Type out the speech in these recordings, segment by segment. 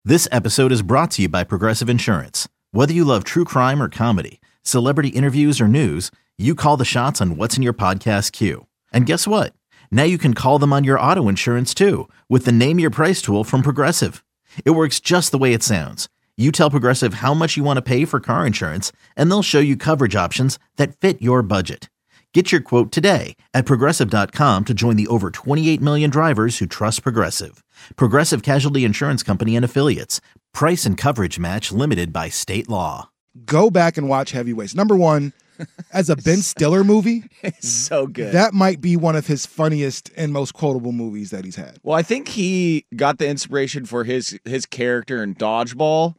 This episode is brought to you by Progressive Insurance. Whether you love true crime or comedy, celebrity interviews or news, you call the shots on what's in your podcast queue. And guess what? Now you can call them on your auto insurance too with the Name Your Price tool from Progressive. It works just the way it sounds. You tell Progressive how much you want to pay for car insurance, and they'll show you coverage options that fit your budget. Get your quote today at Progressive.com to join the over 28 million drivers who trust Progressive. Progressive Casualty Insurance Company and Affiliates. Price and coverage match limited by state law. Go back and watch Heavyweights. Number one, as a Ben Stiller movie, it's so good. That might be one of his funniest and most quotable movies that he's had. Well, I think he got the inspiration for his character in Dodgeball.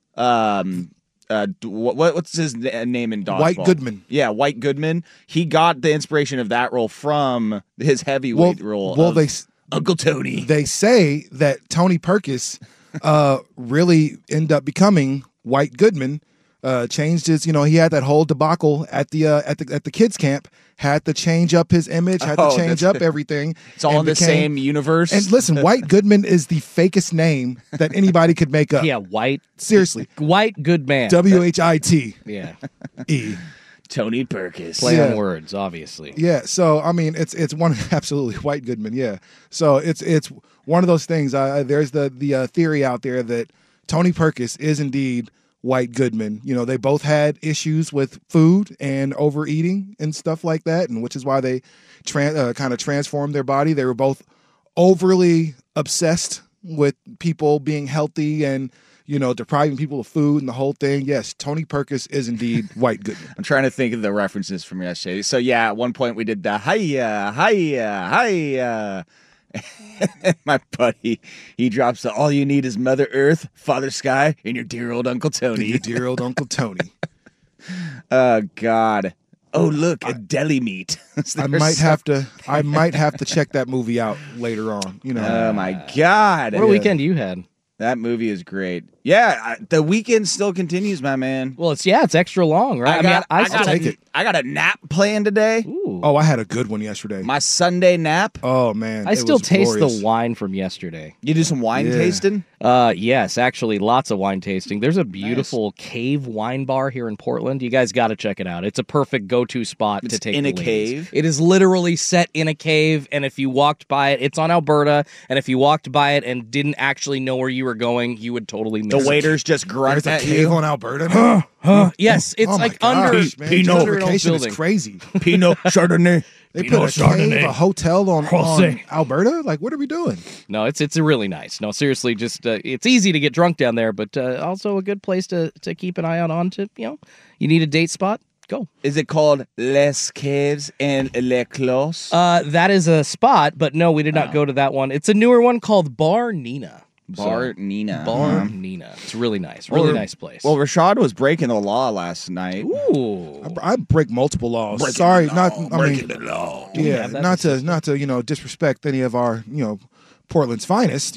What's his name in Dodgeball? White Goodman. Yeah, White Goodman. He got the inspiration of that role from his heavyweight role. Well, Uncle Tony. They say that Tony Perkis really ended up becoming White Goodman. Changed his, he had that whole debacle at the kids camp. Had to change up his image. Had to change up everything. It's all in the same universe. And listen, White Goodman is the fakest name that anybody could make up. Yeah, White. Seriously, White good man. WHIT. Yeah. E. Tony Perkis. Play on words, obviously. Yeah. So I mean, it's one absolutely White Goodman. Yeah. So it's one of those things. There's the theory out there that Tony Perkis is indeed White Goodman. They both had issues with food and overeating and stuff like that, and which is why they kind of transformed their body. They were both overly obsessed with people being healthy and depriving people of food and the whole thing. Yes, Tony Perkis is indeed White Goodman. I'm trying to think of the references from yesterday. So yeah, at one point we did the hiya, hiya, hiya. My buddy, he drops the all you need is Mother Earth, Father Sky, and your dear old Uncle Tony. Your dear old Uncle Tony. Oh God. Oh look, a deli meat. I might have to check that movie out later on. Oh my God. What a weekend you had. That movie is great. Yeah, the weekend still continues, my man. Well, it's extra long, right? I got a nap planned today. Ooh. Oh, I had a good one yesterday. My Sunday nap. Oh man, I still taste the wine from yesterday. You do some wine tasting? Yes, actually, lots of wine tasting. There's a beautiful cave wine bar here in Portland. You guys got to check it out. It's a perfect go-to spot to take in the a ladies. Cave. It is literally set in a cave, and if you walked by it, it's on Alberta. And if you walked by it and didn't actually know where you were going, you would totally miss it. The waiters just grunt There's at a cave you. on Alberta. Yes, it's under Pinot vacation is crazy. Pinot Chardonnay. They put a cave, a hotel on Alberta. Like, what are we doing? No, it's really nice. No, seriously, just it's easy to get drunk down there, but also a good place to keep an eye out on. You need a date spot. Go. Is it called Les Caves and Les Clos? That is a spot, but no, we did not go to that one. It's a newer one called Bar Nina. Bar Nina. Nina. It's really nice. Really nice place. Well, Rashad was breaking the law last night. Ooh. I break multiple laws. Breaking the law. Yeah, not to disrespect any of our Portland's finest,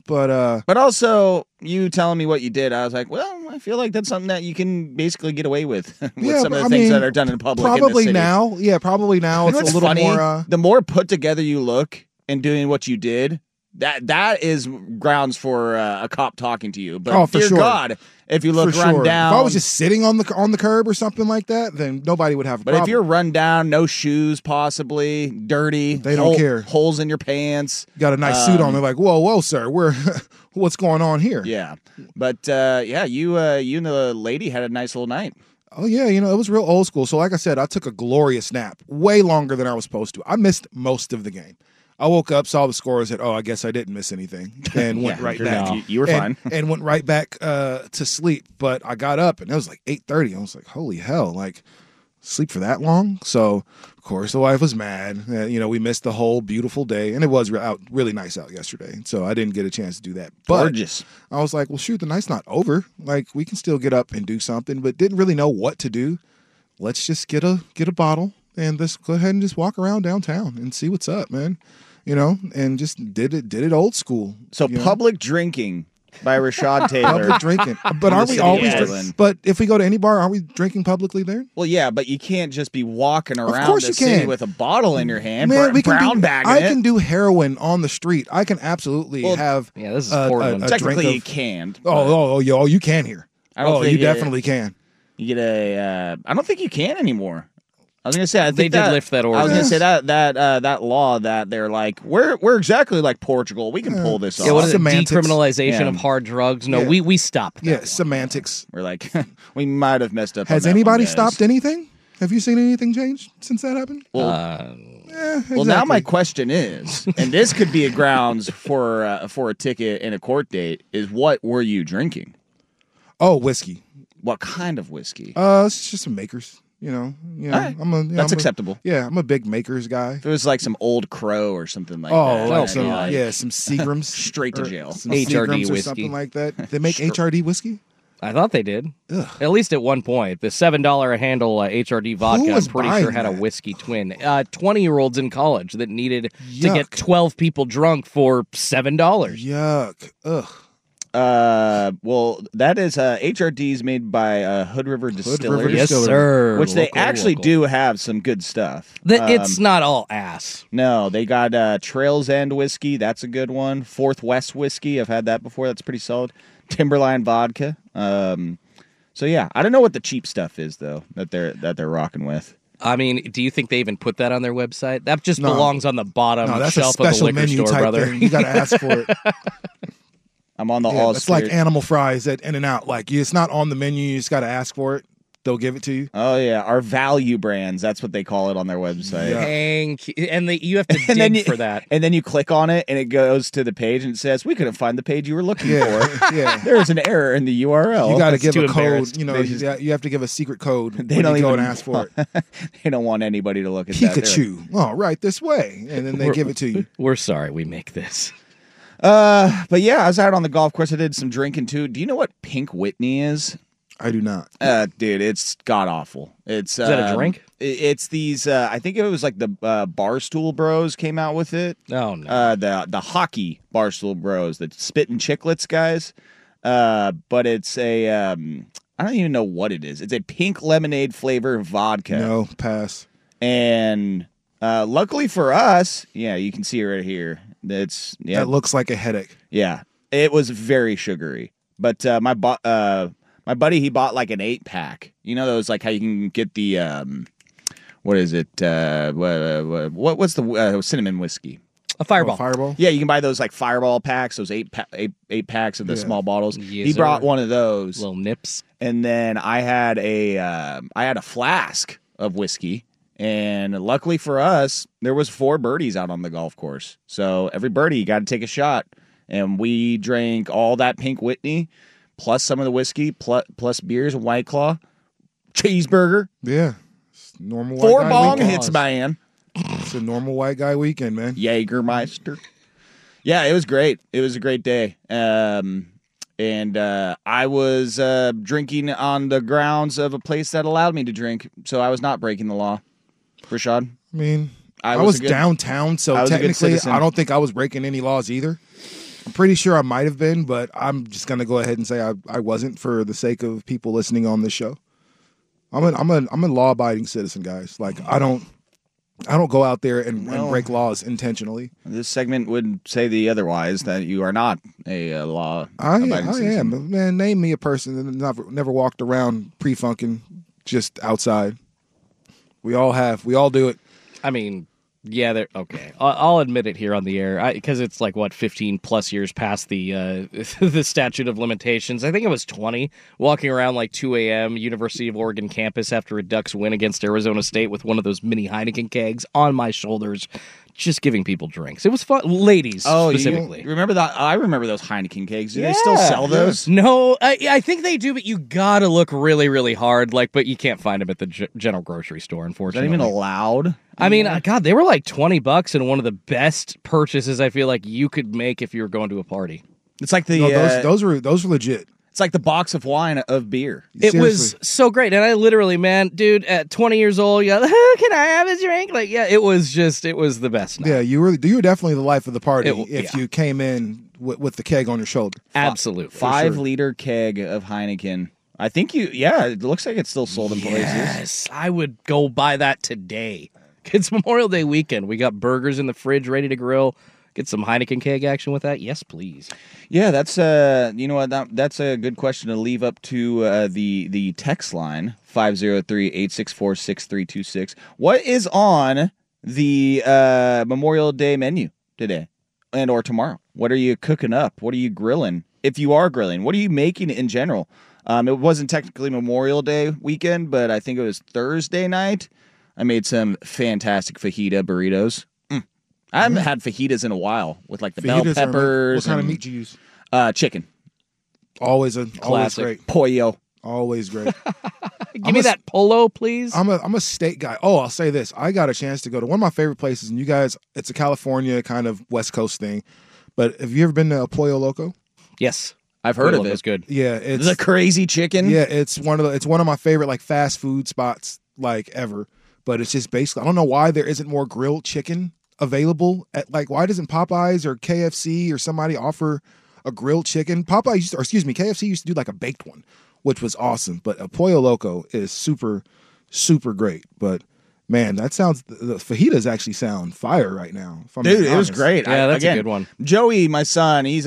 but also you telling me what you did, I was like, well, I feel like that's something that you can basically get away with some of the things that are done in public. Probably in the city. Probably now it's a little funny? more. The more put together you look in doing what you did, that is grounds for a cop talking to you. But for dear sure. God, if you look For run sure. down, If I was just sitting on the curb or something like that, then nobody would have a problem. But if you're run down, no shoes, possibly dirty, they don't care. Holes in your pants, got a nice suit on. They're like, whoa, sir, what's going on here? Yeah, but you and the lady had a nice little night. Oh yeah, it was real old school. So like I said, I took a glorious nap, way longer than I was supposed to. I missed most of the game. I woke up, saw the score, and said, I guess I didn't miss anything, and went right back. No. You were fine. And went right back to sleep. But I got up, and it was like 8:30. I was like, holy hell, like, sleep for that long? So, of course, the wife was mad. We missed the whole beautiful day, and it was really nice out yesterday. So I didn't get a chance to do that. But gorgeous. I was like, well, shoot, the night's not over. Like, we can still get up and do something, but didn't really know what to do. Let's just get a bottle and just go ahead and just walk around downtown and see what's up, man. And just did it old school. So public drinking by Rashad Taylor. Public drinking. But In aren't the we city always? of Portland. But if we go to any bar, aren't we drinking publicly there? Well, yeah, but you can't just be walking around course the you city can. with a bottle in your hand, Man, we can brown do. bagging I it. can do heroin on the street. I can absolutely have. Yeah, this is a Portland. drink Technically, of- you can't. Oh, you can here. I don't think you definitely can. You get a. I don't think you can anymore. I was gonna say I think They did lift that I was gonna ordinance. say that law that they're like we're exactly like Portugal. We can pull this off. Yeah, what is it? Semantics. Decriminalization Yeah. of hard drugs. No, Yeah. we stopped. Yeah, that. semantics. We're like we might have messed up. Has on that anybody one, guys. stopped anything? Have you seen anything change since that happened? Well, Well, now my question is, and this could be a grounds for a ticket and a court date, is what were you drinking? whiskey. What kind of whiskey? It's just some makers. You know. All right. That's acceptable. I'm a big makers guy. If it was like some Old Crow or something like Oh, that, like I'd some be like, some Seagrams, Straight to or jail. some HRD Seagrams or whiskey. something like that. They make HRD whiskey. I thought they did. At least at one point. The $7 a handle HRD vodka, I'm was pretty buying sure, had a that? whiskey twin. 20-year-olds in college that needed to Yuck. get 12 people drunk for $7. Yuck. Ugh. Well, that is HRD's made by Hood River Distillery, Yes, Distillery. sir. which they Local, actually local. do have some good stuff. It's not all ass. No, they got Trails End whiskey. That's a good one. Fourth West whiskey. I've had that before. That's pretty solid. Timberline vodka. So yeah, I don't know what the cheap stuff is though that they're rocking with. I mean, do you think they even put that on their website? That just No. belongs on the bottom No, that's a shelf of the special liquor menu store, type brother. thing. You got to ask for it. I'm on the Yeah, all. it's like animal fries at In-N-Out. Like it's not on the menu. You just got to ask for it. They'll give it to you. Oh yeah, our value brands. That's what they call it on their website. Yeah. Thank you. And you have to And then dig you, for that. And then you click on it, and it goes to the page, and it says, "We couldn't find the page you were looking Yeah, for. yeah. There is an error in the URL." You got to that's give too a code. embarrassed. You know, They just- you have to give a secret code They when don't you go even and ask for it. They don't want anybody to look at that. They're like, Pikachu. Oh, right this way, and then they give it to you. We're sorry we make this. But yeah, I was out on the golf course. I did some drinking too. Do you know what Pink Whitney is? I do not. Dude, it's god awful. It's that a drink? It's these. I think it was like the Barstool Bros came out with it. Oh, no. The hockey Barstool Bros, the Spittin' Chicklets guys. But it's a. I don't even know what it is. It's a pink lemonade flavor vodka. No, pass. And luckily for us, yeah, you can see it right here. That looks like a headache. Yeah, it was very sugary. But my buddy, he bought like an 8-pack. You know those like how you can get the what is it? What's the cinnamon whiskey? A fireball. Fireball. Yeah, you can buy those like Fireball packs, those eight packs of the Yeah. small bottles. Yes, He brought sir. one of those, Little nips. and then I had a flask of whiskey. And luckily for us, there was 4 birdies out on the golf course. So every birdie, you got to take a shot. And we drank all that Pink Whitney, plus some of the whiskey, plus beers and White Claw, cheeseburger, Yeah. It's normal white 4 guy bong weekend. hits, man. It's a normal white guy weekend, man. Jägermeister. Yeah, it was great. It was a great day. And I was drinking on the grounds of a place that allowed me to drink, so I was not breaking the law. Rashad? I mean, I I was was a good- downtown, so I was a good technically, citizen. I don't think I was breaking any laws either. I'm pretty sure I might have been, but I'm just gonna go ahead and say I wasn't for the sake of people listening on this show. I'm a law abiding citizen, guys. Like I don't go out there and break laws intentionally. This segment would say the otherwise, that you are not a law I abiding citizen. am. Man, name me a person that never walked around pre-funking just outside. We all have. We all do it. I mean, yeah, they're okay. I'll admit it here on the air because it's like what 15 plus years past the the statute of limitations. I think it was 20. Walking around like 2 a.m. University of Oregon campus after a Ducks win against Arizona State with one of those mini Heineken kegs on my shoulders, just giving people drinks. It was fun, ladies specifically. You remember that? I remember those Heineken kegs. Do they still sell those? No, I think they do, but you gotta look really, really hard. But you can't find them at the general grocery store, Is that unfortunately. even allowed? I mean, God, they were like $20 and one of the best purchases I feel like you could make if you were going to a party. It's like the No, those were legit. it's like the box of wine of beer. It was Seriously. so great. And I literally, man, dude, at 20 years old, you go, oh, can I have a drink? Like, yeah, it was the best night. Yeah, you were definitely the life of the party It- if yeah. you came in with the keg on your shoulder. Absolutely. 5-liter keg of Heineken. I think it looks like it's still sold in places. Yes, I would go buy that today. It's Memorial Day weekend. We got burgers in the fridge ready to grill. Get some Heineken keg action with that? Yes, please. Yeah, that's you know what, that's a good question to leave up to the text line 503-864-6326. What is on the Memorial Day menu today and or tomorrow? What are you cooking up? What are you grilling? If you are grilling, what are you making in general? It wasn't technically Memorial Day weekend, but I think it was Thursday night. I made some fantastic fajita burritos. I haven't had fajitas in a while with like the bell peppers. What kind of meat do you use? Chicken. Always great. Pollo. Always great. Give me that polo, please. I'm a steak guy. Oh, I'll say this. I got a chance to go to one of my favorite places, and you guys, it's a California kind of West Coast thing. But have you ever been to Pollo Loco? Yes. I've heard of it. It's good. Yeah, it's the crazy chicken. Yeah, it's one of my favorite like fast food spots like ever. But it's just basically, I don't know why there isn't more grilled chicken available at like, why doesn't Popeyes or KFC or somebody offer a grilled chicken? KFC used to do like a baked one, which was awesome. But a Pollo Loco is super, super great. But man, the fajitas actually sound fire right now. Dude, it was great. Yeah, that's a good one. Joey, my son, he's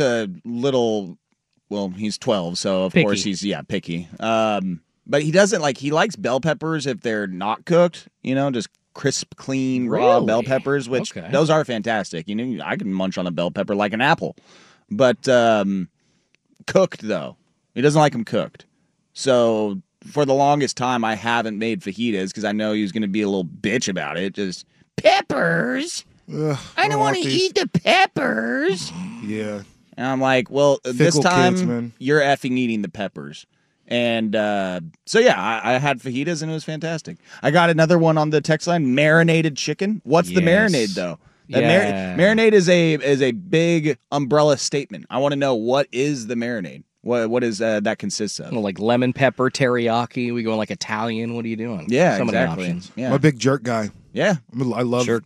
he's 12, so of course he's picky. But he doesn't he likes bell peppers if they're not cooked, just crisp, clean, raw bell peppers, which those are fantastic. I can munch on a bell pepper like an apple. But cooked, though. He doesn't like them cooked. So for the longest time, I haven't made fajitas because I know he was going to be a little bitch about it. Just, peppers? Ugh, I don't want to eat the peppers. Yeah. And I'm like, well, this time kids, you're effing eating the peppers. And so, yeah, I had fajitas, and it was fantastic. I got another one on the text line, marinated chicken. What's the marinade, though? Marinade is a big umbrella statement. I want to know, what is the marinade? What is that consists of? Like lemon pepper, teriyaki. We going like Italian. What are you doing? Yeah, Some exactly. of the options. Yeah. I'm a big jerk guy. Yeah. I love jerk.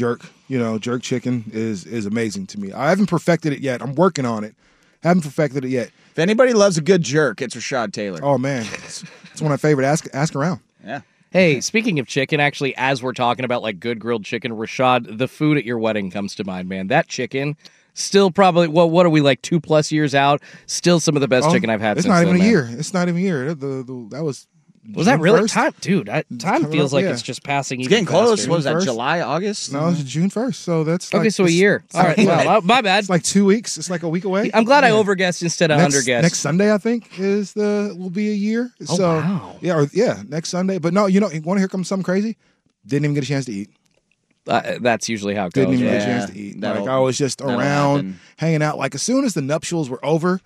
Jerk chicken is amazing to me. I haven't perfected it yet. I'm working on it. Haven't perfected it yet. If anybody loves a good jerk, it's Rashad Taylor. Oh man, it's one of my favorite. Ask around. Yeah. Hey, speaking of chicken, actually, as we're talking about like good grilled chicken, Rashad, the food at your wedding comes to mind, man. That chicken, still probably what are we like 2+ years out? Still some of the best chicken I've had. It's since not even then, a man. year. It's not even a year. That was. Was that really 1st? time, dude? Time feels like yeah. it's just passing. It's getting close. Faster. What was that? 1st? July, August? No, it's June 1st. So that's Okay, so a year. All right, well, my bad. It's like 2 weeks. It's like a week away. I'm glad I overguessed instead of underguessed. Next Sunday, I think, will be a year. So wow. next Sunday. But no, you want to hear something crazy? Didn't even get a chance to eat. That's usually how it goes. Didn't even right? get a chance to eat. That'll- Like I was just that'll around, happen. hanging out. Like as soon as the nuptials were over,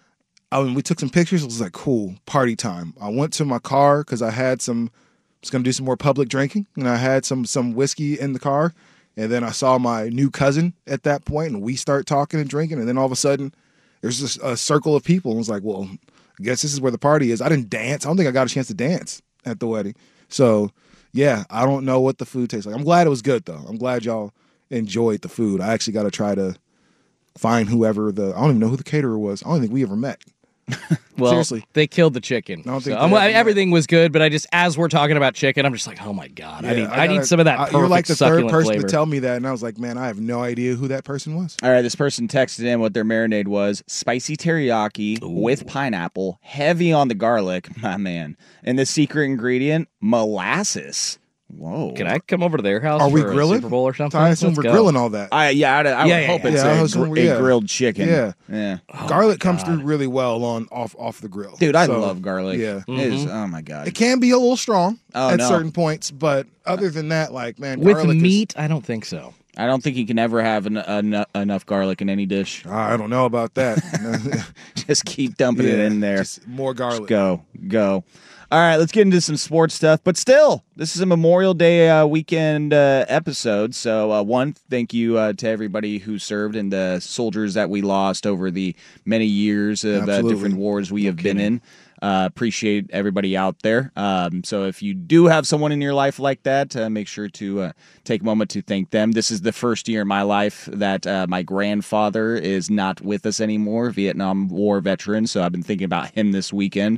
we took some pictures. It was like cool party time. I went to my car because I had was going to do some more public drinking, and I had some whiskey in the car. And then I saw my new cousin at that point, and we start talking and drinking. And then all of a sudden, there's just a circle of people. And I was like, well, I guess this is where the party is. I didn't dance. I don't think I got a chance to dance at the wedding. So, yeah, I don't know what the food tastes like. I'm glad it was good, though. I'm glad y'all enjoyed the food. I actually got to try to find I don't even know who the caterer was. I don't think we ever met. Well, Seriously. they killed the chicken. I don't think So, they have- everything was good, but as we're talking about chicken, I'm just like, oh my god, I need some of that perfect You're like the third succulent person flavor. to tell me that, and I was like, man, I have no idea who that person was. All right, this person texted in what their marinade was: spicy teriyaki with pineapple, heavy on the garlic, my man. And the secret ingredient, molasses. Whoa. Can I come over to their house? Are we for a grilling? Super Bowl or something? I assume Let's we're go. grilling all that. I would hope it's yeah. I a, was- a yeah. grilled chicken. Yeah. Yeah. Garlic comes through really well off the grill. Dude, I So, love garlic. Yeah. It is, oh my God. It can be a little strong Oh, at no. certain points, but other than that, like, man, With garlic meat, I don't think so. I don't think you can ever have enough garlic in any dish. I don't know about that. Just keep dumping it in there. Just more garlic. Go. All right, let's get into some sports stuff. But still, this is a Memorial Day weekend episode. So, one, thank you to everybody who served and the soldiers that we lost over the many years of different wars we have been in. Appreciate everybody out there. So if you do have someone in your life like that, make sure to take a moment to thank them. This is the first year in my life that my grandfather is not with us anymore, Vietnam War veteran. So I've been thinking about him this weekend.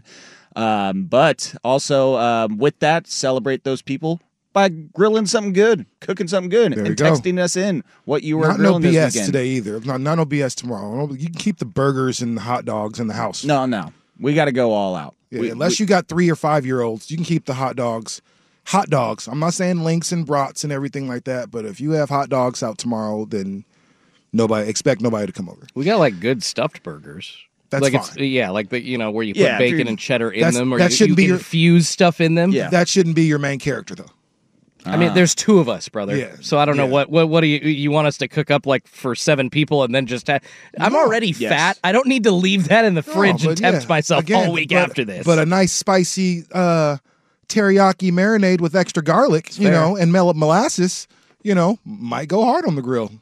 But also with that, celebrate those people by grilling something good, cooking something good, and texting us in what you were grilling this weekend. No BS today either. Not no BS tomorrow. You can keep the burgers and the hot dogs in the house. No. We got to go all out. Yeah, unless you got 3 or 5 year olds, you can keep the hot dogs. Hot dogs. I'm not saying links and brats and everything like that, but if you have hot dogs out tomorrow, then expect nobody to come over. We got like good stuffed burgers. That's like fine. Like the where you put bacon and cheddar in them, or you be infuse stuff in them. Yeah, that shouldn't be your main character though. I mean, there's 2 of us, brother. Yeah. So I don't know what do you want us to cook up like for 7 people and then just have? I'm already fat. I don't need to leave that in the fridge and tempt myself all week after this. But a nice spicy teriyaki marinade with extra garlic, and molasses, might go hard on the grill.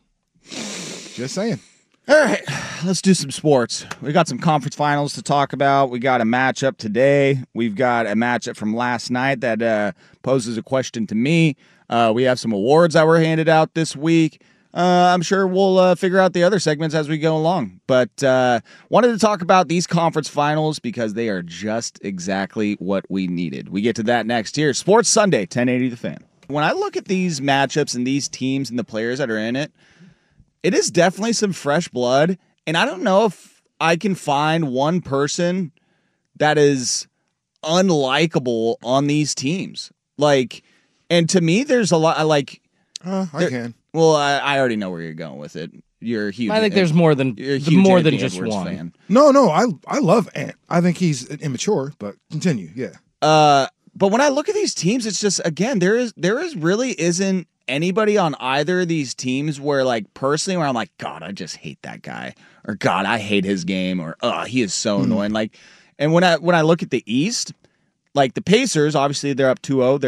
Just saying. All right, let's do some sports. We got some conference finals to talk about. We got a matchup today. We've got a matchup from last night that poses a question to me. We have some awards that were handed out this week. I'm sure we'll figure out the other segments as we go along. But wanted to talk about these conference finals because they are just exactly what we needed. We get to that next here. Sports Sunday, 1080 The Fan. When I look at these matchups and these teams and the players that are in it, it is definitely some fresh blood, and I don't know if I can find one person that is unlikable on these teams. And to me, there's a lot. I can. Well, I already know where you're going with it. You're huge. I think there's more than just Edwards one. Fan. No, I love Ant. I think he's immature, but continue. Yeah. But when I look at these teams, it's just again there really isn't anybody on either of these teams where personally where I'm like, God, I just hate that guy, or God, I hate his game, or he is so annoying. And when I look at the East, the Pacers, obviously they're up 2-0.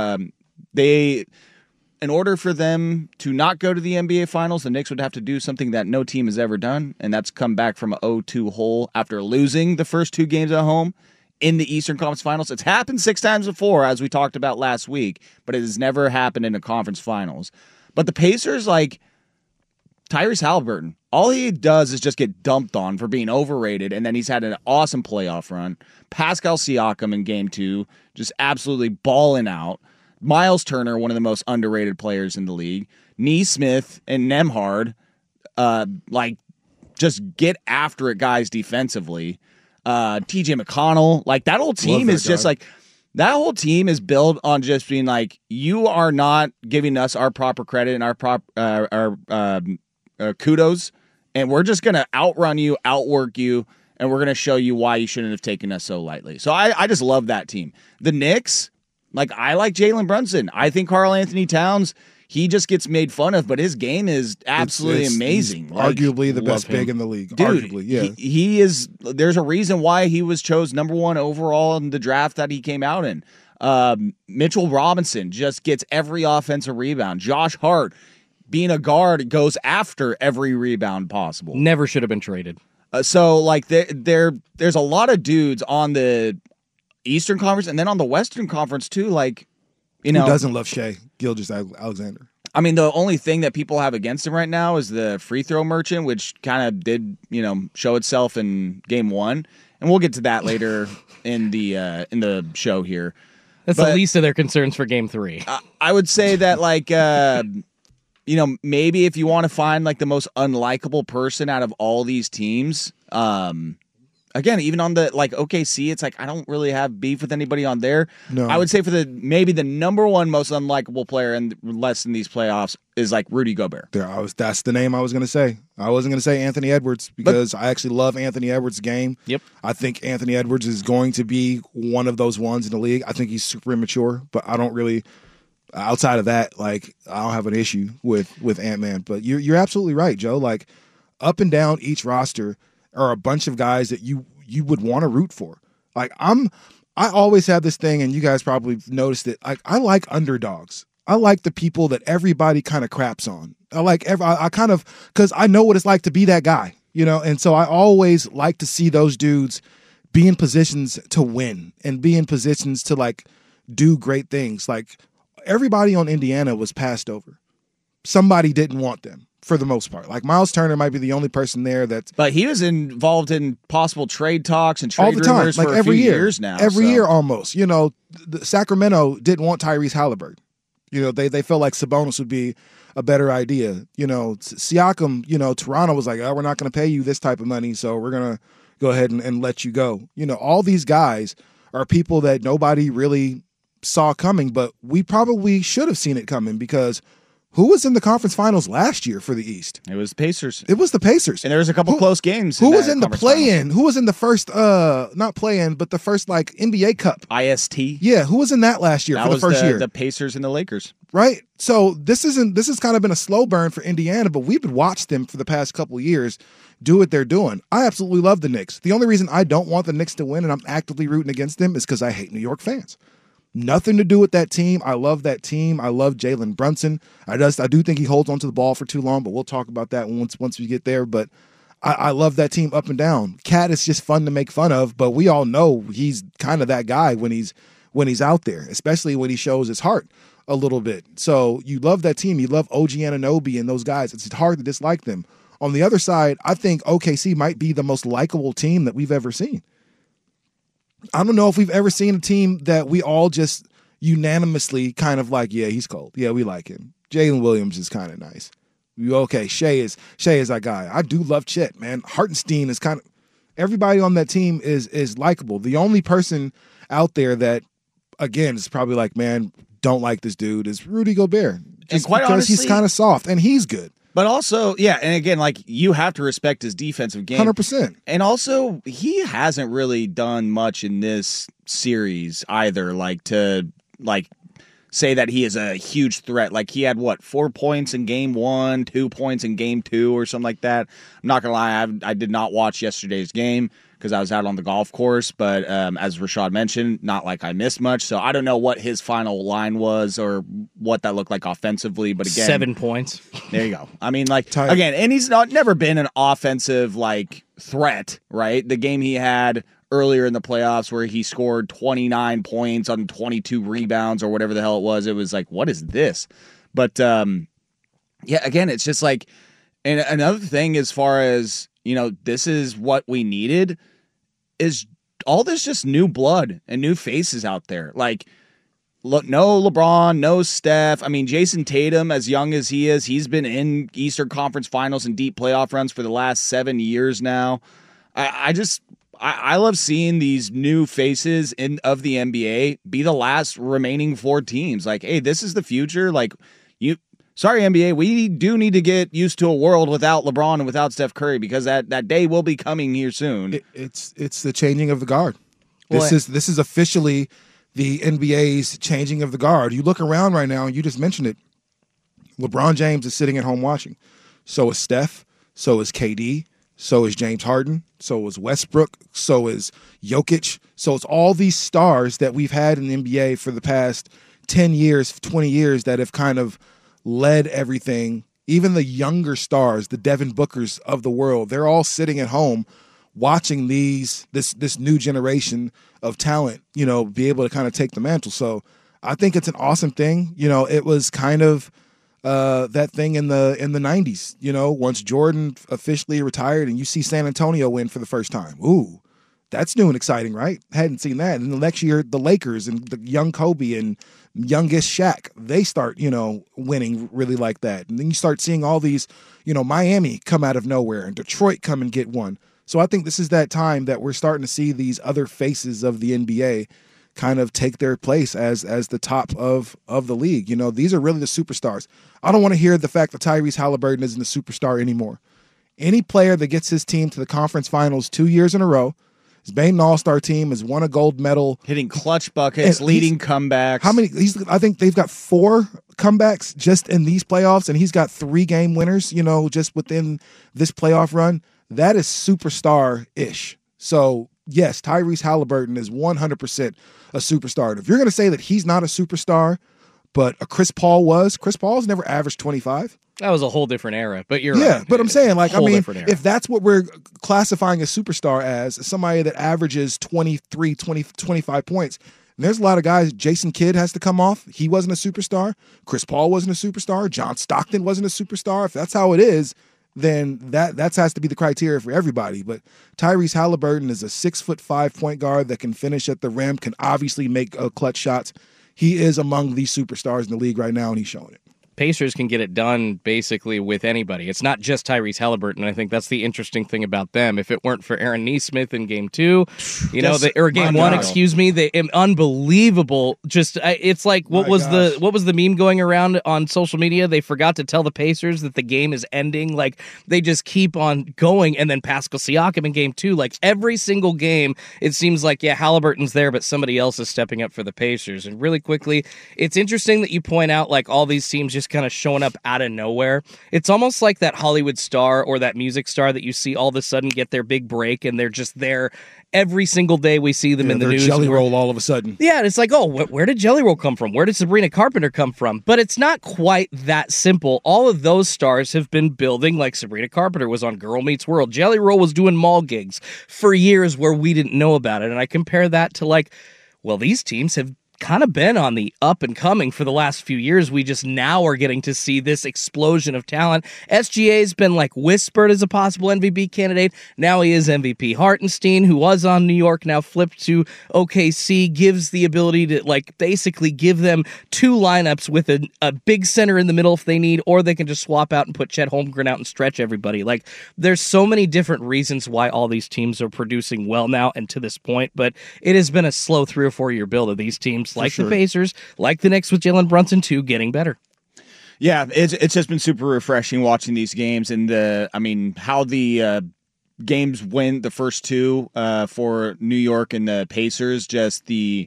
They're in order for them to not go to the NBA Finals, the Knicks would have to do something that no team has ever done, and that's come back from an 0-2 hole after losing the first 2 games at home in the Eastern Conference Finals. It's happened 6 times before, as we talked about last week, but it has never happened in a conference finals. But the Pacers, Tyrese Halliburton, all he does is just get dumped on for being overrated, and then he's had an awesome playoff run. Pascal Siakam in Game 2, just absolutely balling out. Miles Turner, one of the most underrated players in the league. Nesmith and Nembhard, just get after it guys defensively. TJ McConnell, that whole team is just that whole team is built on just being you are not giving us our proper credit and our kudos, and we're just going to outrun you, outwork you, and we're going to show you why you shouldn't have taken us so lightly. So I just love that team. The Knicks, I like Jalen Brunson. I think Karl Anthony Towns, he just gets made fun of, but his game is absolutely amazing. Arguably the best big in the league. Dude, arguably, yeah. He is. There's a reason why he was chosen number 1 overall in the draft that he came out in. Mitchell Robinson just gets every offensive rebound. Josh Hart, being a guard, goes after every rebound possible. Never should have been traded. There's a lot of dudes on the Eastern Conference and then on the Western Conference too. Who doesn't love Shai Gilgeous-Alexander? I mean, the only thing that people have against him right now is the free throw merchant, which kind of did, show itself in Game 1, and we'll get to that later in the show here. That's the least of their concerns for Game 3. I would say that maybe if you want to find the most unlikable person out of all these teams, again, even on the OKC, it's I don't really have beef with anybody on there. No. I would say for maybe the number 1 most unlikable player in less in these playoffs is Rudy Gobert. That's the name I was going to say. I wasn't going to say Anthony Edwards because I actually love Anthony Edwards' game. Yep. I think Anthony Edwards is going to be one of those ones in the league. I think he's super immature, but I don't really. Outside of that, I don't have an issue with Ant-Man. But you're absolutely right, Joe. Up and down each roster are a bunch of guys that you would want to root for. I always have this thing, and you guys probably noticed it. I like underdogs. I like the people that everybody kind of craps on. I kind of, because I know what it's like to be that guy, and so I always like to see those dudes be in positions to win and be in positions to like do great things. Like everybody on Indiana was passed over. Somebody didn't want them for the most part. Like Miles Turner might be the only person there that's. But he was involved in possible trade talks and trade all the time, rumors like for every a few year, years now. Every year almost. The Sacramento didn't want Tyrese Halliburton. They felt like Sabonis would be a better idea. Siakam, Toronto was like, oh, we're not going to pay you this type of money, so we're going to go ahead and let you go. All these guys are people that nobody really saw coming, but we probably should have seen it coming because who was in the conference finals last year for the East? It was the Pacers. It was the Pacers. And there was a couple close games. Who was in the play-in? Who was in the first, not play-in, but the first like NBA Cup? IST. Yeah, who was in that last year that for the first year? The Pacers and the Lakers. Right. So this has kind of been a slow burn for Indiana, but we've watched them for the past couple of years do what they're doing. I absolutely love the Knicks. The only reason I don't want the Knicks to win and I'm actively rooting against them is because I hate New York fans. Nothing to do with that team. I love that team. I love Jalen Brunson. I do think he holds onto the ball for too long, but we'll talk about that once we get there. But I love that team up and down. Cat is just fun to make fun of, but we all know he's kind of that guy when he's out there, especially when he shows his heart a little bit. So you love that team. You love OG Anunoby and those guys. It's hard to dislike them. On the other side, I think OKC might be the most likable team that we've ever seen. I don't know if we've ever seen a team that we all just unanimously kind of like, yeah, he's cold. Yeah, we like him. Jalen Williams is kind of nice. Okay, Shea is our guy. I do love Chet, man. Hartenstein is kind of – everybody on that team is likable. The only person out there that, again, is probably like, man, don't like this dude is Rudy Gobert. Just and quite because honestly, he's kind of soft, and he's good. But also, yeah, and again, like, you have to respect his defensive game. 100%. And also, he hasn't really done much in this series either, like, to, like, say that he is a huge threat. Like, he had, 4 points in game 1, 2 points in game 2, or something like that. I'm not going to lie, I did not watch yesterday's game because I was out on the golf course, but as Rashad mentioned, not like I missed much, so I don't know what his final line was or what that looked like offensively, but again... 7 points. There you go. I mean, like, again, and he's never been an offensive, like, threat, right? The game he had earlier in the playoffs where he scored 29 points on 22 rebounds or whatever the hell it was like, what is this? But, yeah, again, it's just like... And another thing as far as, this is what we needed... is all this just new blood and new faces out there. Like, look, no LeBron, no Steph. I mean, Jason Tatum, as young as he is, he's been in Eastern Conference Finals and deep playoff runs for the last 7 years now. I love seeing these new faces of the NBA be the last remaining 4 teams. Like, hey, this is the future. Like, sorry, NBA, we do need to get used to a world without LeBron and without Steph Curry because that day will be coming here soon. It's the changing of the guard. This is officially the NBA's changing of the guard. You look around right now, and you just mentioned it. LeBron James is sitting at home watching. So is Steph. So is KD. So is James Harden. So is Westbrook. So is Jokic. So it's all these stars that we've had in the NBA for the past 10 years, 20 years that have kind of led everything. Even the younger stars, the Devin Bookers of the world, they're all sitting at home watching this new generation of talent, be able to kind of take the mantle. So I think it's an awesome thing. It was kind of that thing in the 90s, once Jordan officially retired and you see San Antonio win for the first time. Ooh, that's new and exciting, right? Hadn't seen that. And the next year, the Lakers and the young Kobe and youngest Shaq, they start, winning really like that. And then you start seeing all these, Miami come out of nowhere and Detroit come and get one. So I think this is that time that we're starting to see these other faces of the NBA kind of take their place as the top of the league. These are really the superstars. I don't want to hear the fact that Tyrese Halliburton isn't a superstar anymore. Any player that gets his team to the conference finals 2 years in a row, has made an all-star team, has won a gold medal. Hitting clutch buckets, leading comebacks. How many? I think they've got 4 comebacks just in these playoffs, and he's got 3 game winners, just within this playoff run. That is superstar-ish. So yes, Tyrese Halliburton is 100% a superstar. And if you're going to say that he's not a superstar, but a Chris Paul's never averaged 25. That was a whole different era, but you're Yeah, right. but I'm saying, like, I Whole mean, different era. if that's what we're classifying a superstar as, somebody that averages 23, 20, 25 points, and there's a lot of guys. Jason Kidd has to come off. He wasn't a superstar. Chris Paul wasn't a superstar. John Stockton wasn't a superstar. If that's how it is, then that has to be the criteria for everybody. But Tyrese Halliburton is a 6'5" point guard that can finish at the rim, can obviously make clutch shots. He is among the superstars in the league right now, and he's showing it. Pacers can get it done basically with anybody. It's not just Tyrese Halliburton. I think that's the interesting thing about them. If it weren't for Aaron Nesmith in game 2, or game 1, excuse me, they unbelievable. Just it's like what was the meme going around on social media? They forgot to tell the Pacers that the game is ending. Like they just keep on going, and then Pascal Siakam in game 2. Like every single game, it seems like Halliburton's there, but somebody else is stepping up for the Pacers. And really quickly, it's interesting that you point out like all these teams just kind of showing up out of nowhere. It's almost like that Hollywood star or that music star that you see all of a sudden get their big break, and they're just there every single day. We see them in the news. Jelly Roll all of a sudden. Yeah, and it's like, oh, where did Jelly Roll come from? Where did Sabrina Carpenter come from? But it's not quite that simple. All of those stars have been building, like Sabrina Carpenter was on Girl Meets World. Jelly Roll was doing mall gigs for years where we didn't know about it. And I compare that to like, well, these teams have kind of been on the up and coming for the last few years. We just now are getting to see this explosion of talent. SGA's been like whispered as a possible MVP candidate. Now he is MVP. Hartenstein, who was on New York, now flipped to OKC, gives the ability to like basically give them 2 lineups with a big center in the middle if they need, or they can just swap out and put Chet Holmgren out and stretch everybody. Like there's so many different reasons why all these teams are producing well now and to this point, but it has been a slow 3 or 4 year build of these teams. Like the Pacers, like the Knicks with Jalen Brunson too, getting better. Yeah, it's just been super refreshing watching these games, and how the games went the first 2 for New York and the Pacers. Just the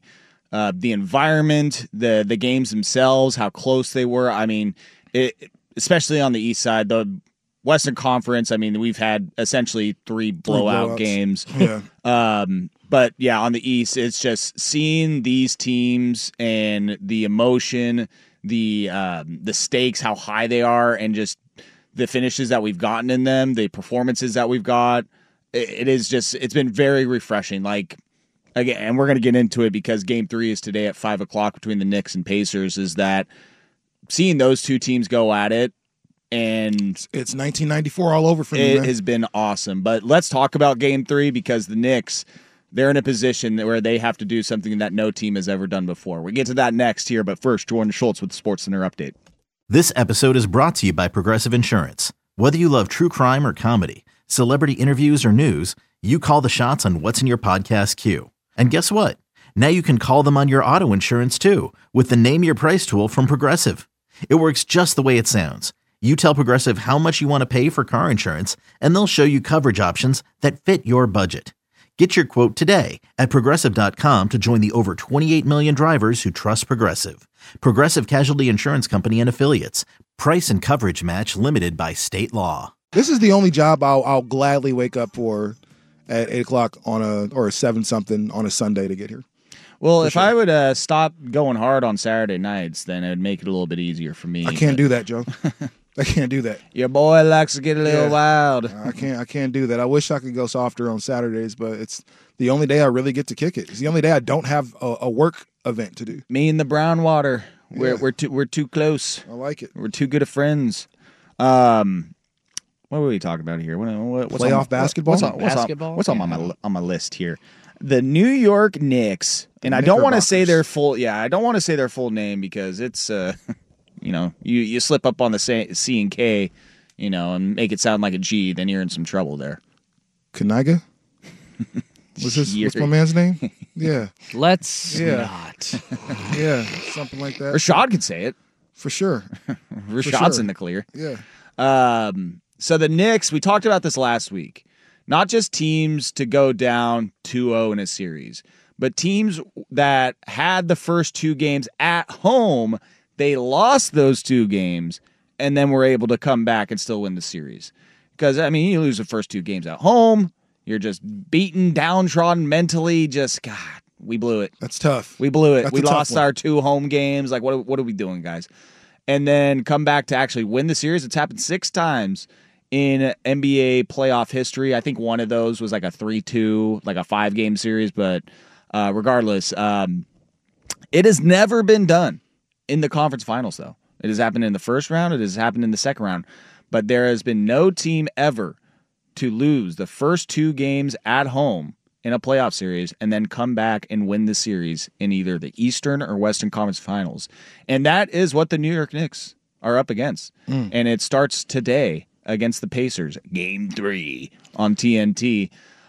environment, the games themselves, how close they were. I mean, especially on the East side, the Western Conference. I mean, we've had essentially 3 blowout games. Yeah. But yeah, on the East, it's just seeing these teams and the emotion, the stakes, how high they are, and just the finishes that we've gotten in them, the performances that we've got. It's been very refreshing. Like again, and we're going to get into it because Game 3 is today at 5:00 between the Knicks and Pacers. Is that seeing those 2 teams go at it? And it's 1994 all over for me. It has been awesome. But let's talk about Game 3 because the Knicks, they're in a position where they have to do something that no team has ever done before. We'll get to that next here, but first, Jordan Schultz with the SportsCenter update. This episode is brought to you by Progressive Insurance. Whether you love true crime or comedy, celebrity interviews or news, you call the shots on what's in your podcast queue. And guess what? Now you can call them on your auto insurance too with the Name Your Price tool from Progressive. It works just the way it sounds. You tell Progressive how much you want to pay for car insurance, and they'll show you coverage options that fit your budget. Get your quote today at Progressive.com to join the over 28 million drivers who trust Progressive. Progressive Casualty Insurance Company and Affiliates. Price and coverage match limited by state law. This is the only job I'll gladly wake up for at 8:00 or 7-something on a Sunday to get here. Well, if I would stop going hard on Saturday nights, then it would make it a little bit easier for me. I can't do that, Joe. I can't do that. Your boy likes to get a little wild. I can't do that. I wish I could go softer on Saturdays, but it's the only day I really get to kick it. It's the only day I don't have a work event to do. Me and the brown water. We're too close. I like it. We're too good of friends. What were we talking about here? What's playoff basketball? What's on my list here? The New York Knicks, and I don't want to say their full. Yeah, I don't want to say their full name because it's you slip up on the C and K, and make it sound like a G, then you're in some trouble there. Kaniga? What's my man's name? Yeah. Let's not. Yeah, something like that. Rashad could say it. For sure. Rashad's in the clear. Yeah. So the Knicks, we talked about this last week. Not just teams to go down 2-0 in a series, but teams that had the first 2 games at home, they lost those 2 games, and then were able to come back and still win the series. Because, you lose the first 2 games at home, You're just beaten, downtrodden mentally. Just, God, we blew it. That's tough. We blew it. That's We a tough lost one. our 2 home games. Like, what are we doing, guys? And then come back to actually win the series. It's happened 6 times in NBA playoff history. I think one of those was like a 3-2, like a 5-game series. But regardless, it has never been done in the conference finals, though. It has happened in the first round. It has happened in the second round. But there has been no team ever to lose the first 2 games at home in a playoff series and then come back and win the series in either the Eastern or Western Conference Finals. And that is what the New York Knicks are up against. And it starts today against the Pacers, Game 3 on TNT.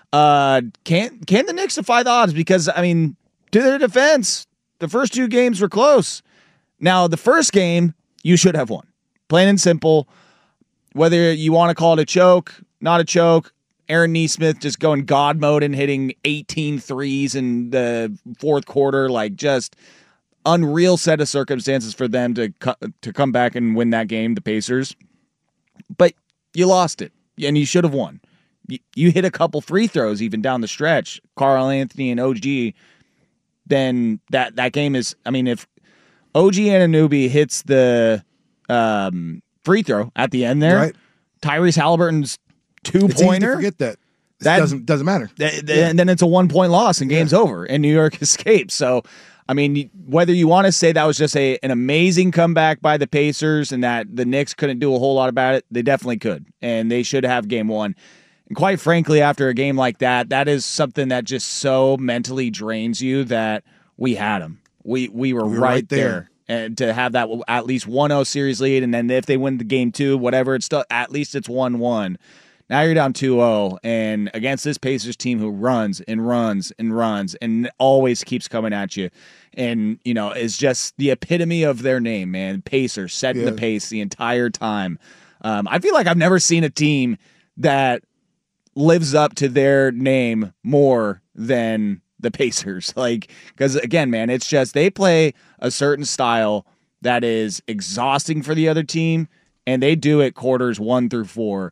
Can the Knicks defy the odds? Because, I mean, to their defense, the first 2 games were close. Now, the first game, you should have won. Plain and simple. Whether you want to call it a choke, not a choke, Aaron Nesmith just going God mode and hitting 18 threes in the fourth quarter, like just unreal set of circumstances for them to come back and win that game, the Pacers. But you lost it, and you should have won. You hit a couple free throws even down the stretch, Karl Anthony and OG, then that game is, I mean, if OG Anunoby hits the free throw at the end there, Right. Tyrese Halliburton's It's easy to two-pointer, forget that. That- Doesn't matter. and then it's a 1-point loss and game's over and New York escapes. So, I mean, whether you want to say that was just an amazing comeback by the Pacers and that the Knicks couldn't do a whole lot about it, they definitely could. And they should have game 1. And quite frankly, after a game like that, that is something that just so mentally drains you that we had them. We were right there. And to have that at least 1-0 series lead, and then if they win the game 2, whatever, it's still at least it's 1-1. Now you're down 2-0, and against this Pacers team who runs and runs and runs and always keeps coming at you, and is just the epitome of their name, man. Pacers setting the pace the entire time. I feel like I've never seen a team that lives up to their name more than the Pacers. Like, because again, man, it's just they play a certain style that is exhausting for the other team, and they do it quarters 1 through 4.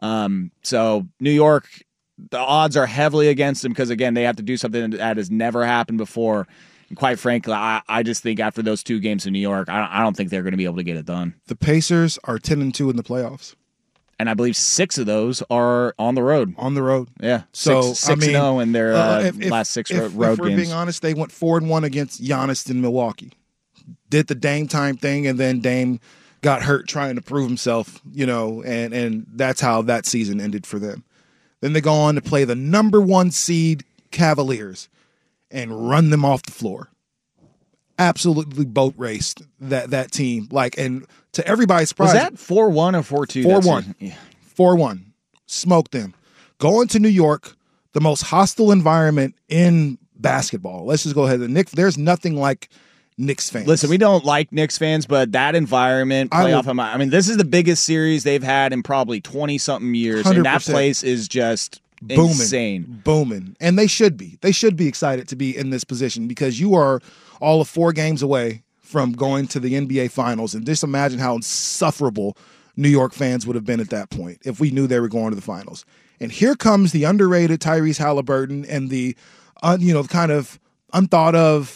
So New York, the odds are heavily against them because again, they have to do something that has never happened before. And quite frankly, I just think after those 2 games in New York, I don't think they're going to be able to get it done. The Pacers are 10-2 in the playoffs. And I believe 6 of those are on the road. On the road. Yeah. So, 6-0 in their last 6 road if games. we're being honest, they went 4-1 against Giannis in Milwaukee. Did the Dame time thing, and then Dame got hurt trying to prove himself, and that's how that season ended for them. Then they go on to play the number 1 seed Cavaliers and run them off the floor. Absolutely boat raced that team. And to everybody's surprise, Was that 4-1 or 4-2? 4-1. Yeah. 4-1. Smoked them. Going to New York, the most hostile environment in basketball. Let's just go ahead. There's nothing like Knicks fans. Listen, we don't like Knicks fans, but that environment, playoff, I mean, this is the biggest series they've had in probably 20-something years, and that 100%. place is just booming, insane. Booming. And they should be. They should be excited to be in this position because you are all of 4 games away from going to the NBA Finals. And just imagine how insufferable New York fans would have been at that point if we knew they were going to the Finals. And here comes the underrated Tyrese Halliburton and the, kind of unthought of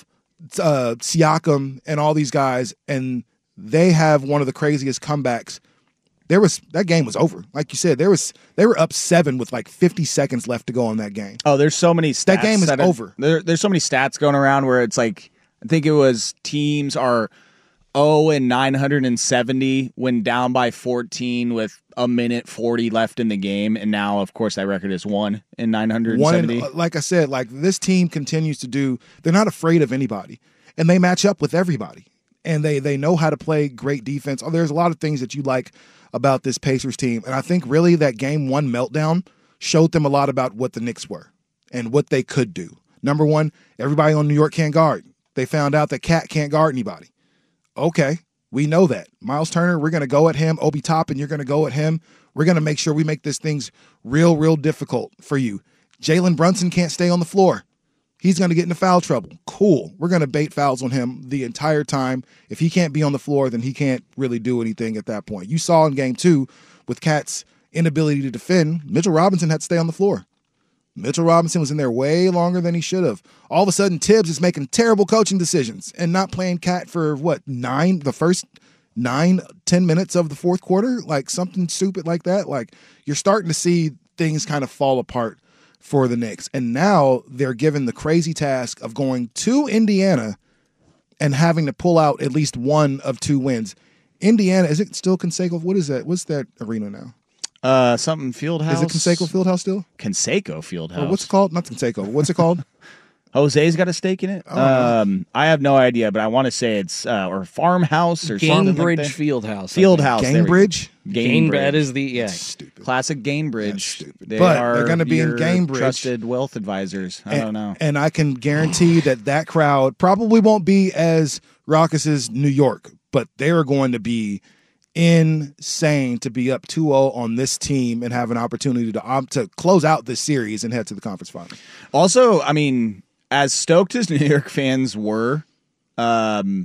Siakam and all these guys, and they have one of the craziest comebacks. That game was over. Like you said, they were up 7 with like 50 seconds left to go in that game. Oh, there's so many stats. That game is over. There's so many stats going around where it's like, I think it was teams are 0-970 when down by 14 with 1:40 left in the game, and now, of course, that record is 1-970. Like I said, this team continues to do. They're not afraid of anybody, and they match up with everybody, and they know how to play great defense. Oh, there's a lot of things that you like about this Pacers team, and I think really that Game 1 meltdown showed them a lot about what the Knicks were and what they could do. Number 1, everybody on New York can't guard. They found out that Cat can't guard anybody. Okay, we know that. Miles Turner, we're going to go at him. Obi Toppin, you're going to go at him. We're going to make sure we make this things real difficult for you. Jalen Brunson can't stay on the floor. He's going to get into foul trouble. Cool. We're going to bait fouls on him the entire time. If he can't be on the floor, then he can't really do anything at that point. You saw in Game 2 with Cat's inability to defend, Mitchell Robinson had to stay on the floor. Mitchell Robinson was in there way longer than he should have. All of a sudden, Tibbs is making terrible coaching decisions and not playing Cat for the first 9-10 minutes of the fourth quarter, like something stupid like that. Like, you're starting to see things kind of fall apart for the Knicks. And now they're given the crazy task of going to Indiana and having to pull out at least one of 2 wins. Indiana, is it still Conseco? What is that? What's that arena now? Something Fieldhouse. Is it Conseco Fieldhouse still? Conseco Fieldhouse. Or what's it called? Not Conseco. What's it called? Jose's got a stake in it. I have no idea, but I want to say it's or farmhouse or something like that. Fieldhouse. Fieldhouse. Gainbridge? Gainbridge. That is the That's stupid. Classic Gainbridge. That's stupid. They But are they're going to be in your Gainbridge. Trusted wealth advisors. I don't know. And I can guarantee that crowd probably won't be as raucous as New York, but they're going to be insane to be up 2-0 on this team and have an opportunity to close out this series and head to the conference final. Also, I mean, as stoked as New York fans were, to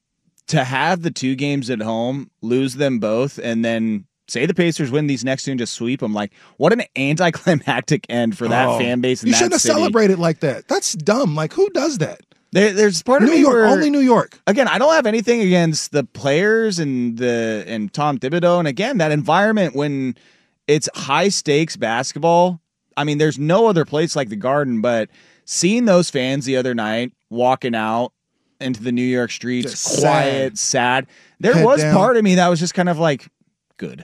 have the 2 games at home, lose them both, and then say the Pacers win these next 2 and just sweep them, like, what an anticlimactic end for that fan base in you that shouldn't have city. celebrated like that. That's dumb. Like, who does that? There's part of New me York, where, only New York. Again, I don't have anything against the players and Tom Thibodeau, and again, that environment when it's high stakes basketball. I mean, there's no other place like the Garden, but seeing those fans the other night walking out into the New York streets, Just quiet, sad. There Head was down. part of me that was just kind of like, good.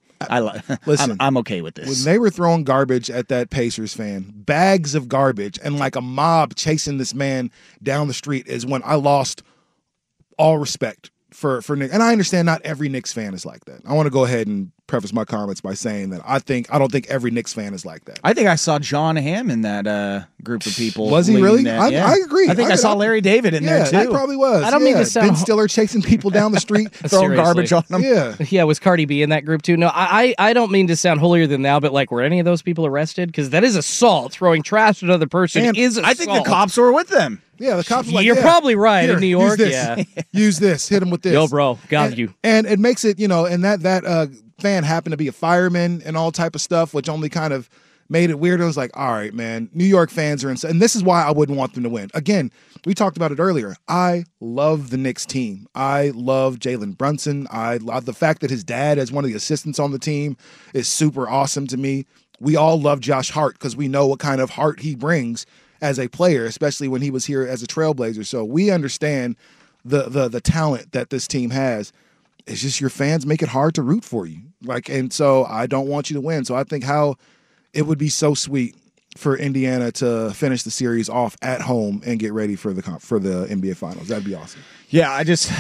Listen, I'm okay with this. When they were throwing garbage at that Pacers fan, bags of garbage, and like a mob chasing this man down the street is when I lost all respect for Nick. And I understand not every Knicks fan is like that. I want to go ahead and preface my comments by saying that I don't think every Knicks fan is like that. I think I saw John Hamm in that group of people. Was he leading really? that. I agree. I think I saw Larry David in there too. He probably was. I don't mean to sound Ben Stiller chasing people down the street, throwing garbage on them. Yeah. Yeah, was Cardi B in that group too? No, I don't mean to sound holier than thou, but like, were any of those people arrested? Because that is assault. Throwing trash at another person And is assault. I think the cops were with them. Yeah, the cops were like, You're yeah, probably right here, in New York. Use this. Yeah. Use this. Hit him with this. Yo, bro, got and, you. And it makes it, and that fan happened to be a fireman and all type of stuff, which only kind of made it weird. I was like, all right, man, New York fans are insane. And this is why I wouldn't want them to win. Again, we talked about it earlier. I love the Knicks team. I love Jalen Brunson. I love the fact that his dad is one of the assistants on the team is super awesome to me. We all love Josh Hart because we know what kind of heart he brings as a player, especially when he was here as a Trailblazer. So we understand the talent that this team has. It's just your fans make it hard to root for you. And so I don't want you to win. So I think how it would be so sweet for Indiana to finish the series off at home and get ready for the NBA Finals. That'd be awesome. Yeah,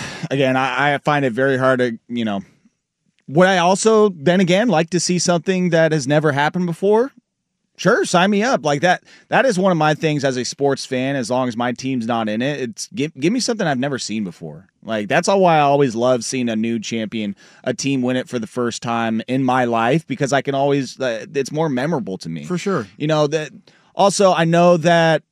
I find it very hard to, would I also then again like to see something that has never happened before? Sure, sign me up. Like that is one of my things as a sports fan, as long as my team's not in it. It's give me something I've never seen before. Like that's all why I always love seeing a new champion, a team win it for the first time in my life, because I can always it's more memorable to me. For sure. That also I know that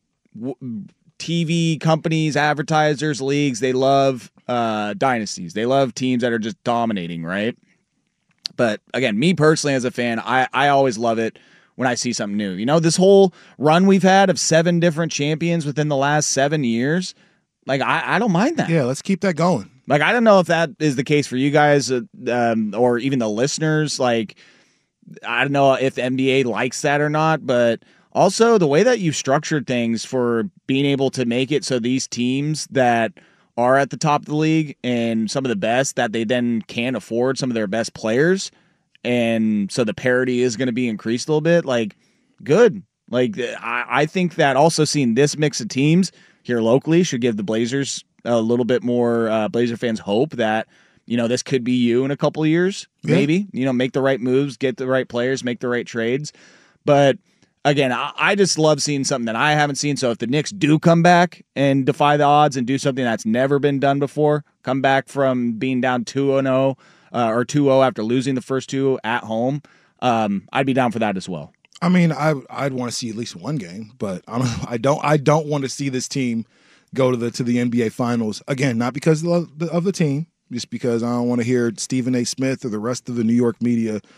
TV companies, advertisers, leagues, they love dynasties. They love teams that are just dominating, right? But again, me personally as a fan, I always love it when I see something new. This whole run we've had of 7 different champions within the last 7 years, like I don't mind that. Yeah, let's keep that going. Like I don't know if that is the case for you guys or even the listeners. Like I don't know if the NBA likes that or not, but also the way that you've structured things for being able to make it so these teams that are at the top of the league and some of the best, that they then can't afford some of their best players. And so the parity is going to be increased a little bit. Like, good. Like, I think that also seeing this mix of teams here locally should give the Blazers a little bit more Blazer fans hope that, this could be you in a couple of years, maybe. Make the right moves, get the right players, make the right trades. But again, I just love seeing something that I haven't seen. So if the Knicks do come back and defy the odds and do something that's never been done before, come back from being down 2-0 or 2-0 after losing the first 2 at home, I'd be down for that as well. I mean, I'd want to see at least one game, but I don't want to see this team go to the NBA Finals again. Not because of the team, just because I don't want to hear Stephen A. Smith or the rest of the New York media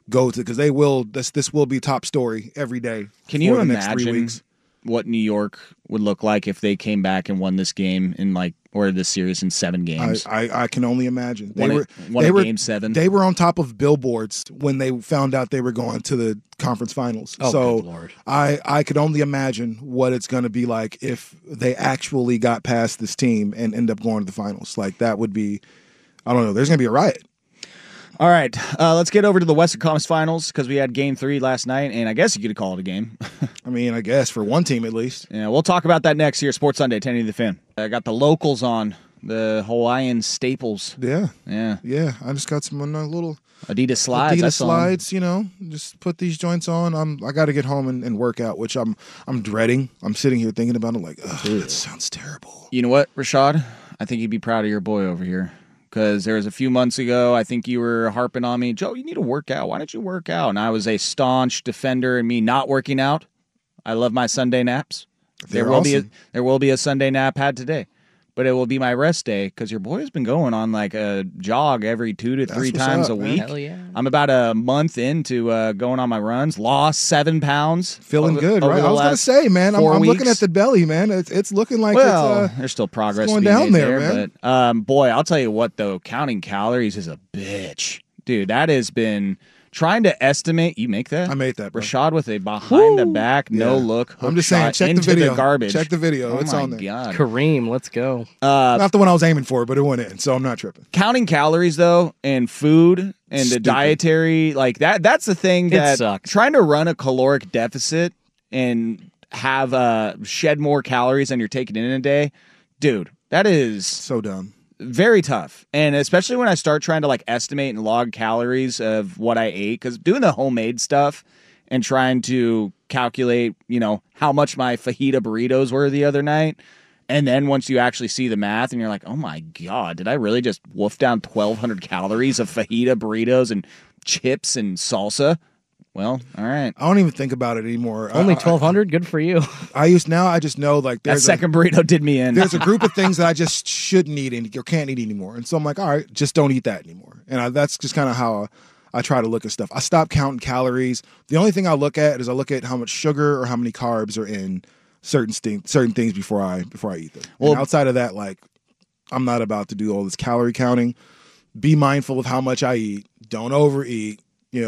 go to, because they will. This will be top story every day. Can you for the next 3 imagine weeks. what New York would look like if they came back and won this game or this series in 7 games? I can only imagine. Won game 7. They were on top of billboards when they found out they were going to the conference finals. Oh, so good Lord. I could only imagine what it's going to be like if they actually got past this team and end up going to the finals. Like, that would be, I don't know. There's going to be a riot. All right, let's get over to the Western Conference Finals because we had Game 3 last night, and I guess you could call it a game. I mean, I guess for one team at least. Yeah, we'll talk about that next here, Sports Sunday, 1080 The Fan. I got the locals on, the Hawaiian staples. Yeah. Yeah, Yeah. I just got some little Adidas slides. I Adidas saw 'em. slides, just put these joints on. I got to get home and work out, which I'm dreading. I'm sitting here thinking about it like, ugh, that sounds terrible. You know what, Rashad? I think you'd be proud of your boy over here. Because there was a few months ago, I think you were harping on me, Joe, you need to work out. Why don't you work out? And I was a staunch defender in me not working out. I love my Sunday naps. There will be a Sunday nap had today. But it will be my rest day because your boy has been going on like a jog every 2 to 3 what's times up, a man. week. Hell yeah. I'm about a month into going on my runs. Lost 7 pounds. Feeling good, over right? the I was going to last say, man, I'm 4 looking weeks. at the belly, man. It's looking like Well, it's there's still progress going to be down made there, man. But boy, I'll tell you what though, counting calories is a bitch, dude. That has been trying to estimate. You make that? I made that, bro. Rashad with a behind the back, no Yeah. look. I'm hook just saying, shot check the into video. garbage. Check the video. Oh It's my on there. God. Kareem, let's go. Not the one I was aiming for, but it went in, so I'm not tripping. Counting calories though, and food and the Stupid. dietary like that's the thing It that sucks. trying to run a caloric deficit and have shed more calories than you're taking in a day, dude. That is So dumb. very tough. And especially when I start trying to like estimate and log calories of what I ate, because doing the homemade stuff and trying to calculate, how much my fajita burritos were the other night. And then once you actually see the math and you're like, oh my God, did I really just wolf down 1,200 calories of fajita burritos and chips and salsa? Well, all right. I don't even think about it anymore. Only I- 1,200? Good for you. I just know like That there's second burrito did me in. there's a group of things that I just shouldn't eat or can't eat anymore. And so I'm like, all right, just don't eat that anymore. And that's just kind of how I try to look at stuff. I stopped counting calories. The only thing I look at is how much sugar or how many carbs are in certain things before I eat them. Well- And outside of that, like, I'm not about to do all this calorie counting. Be mindful of how much I eat. Don't overeat.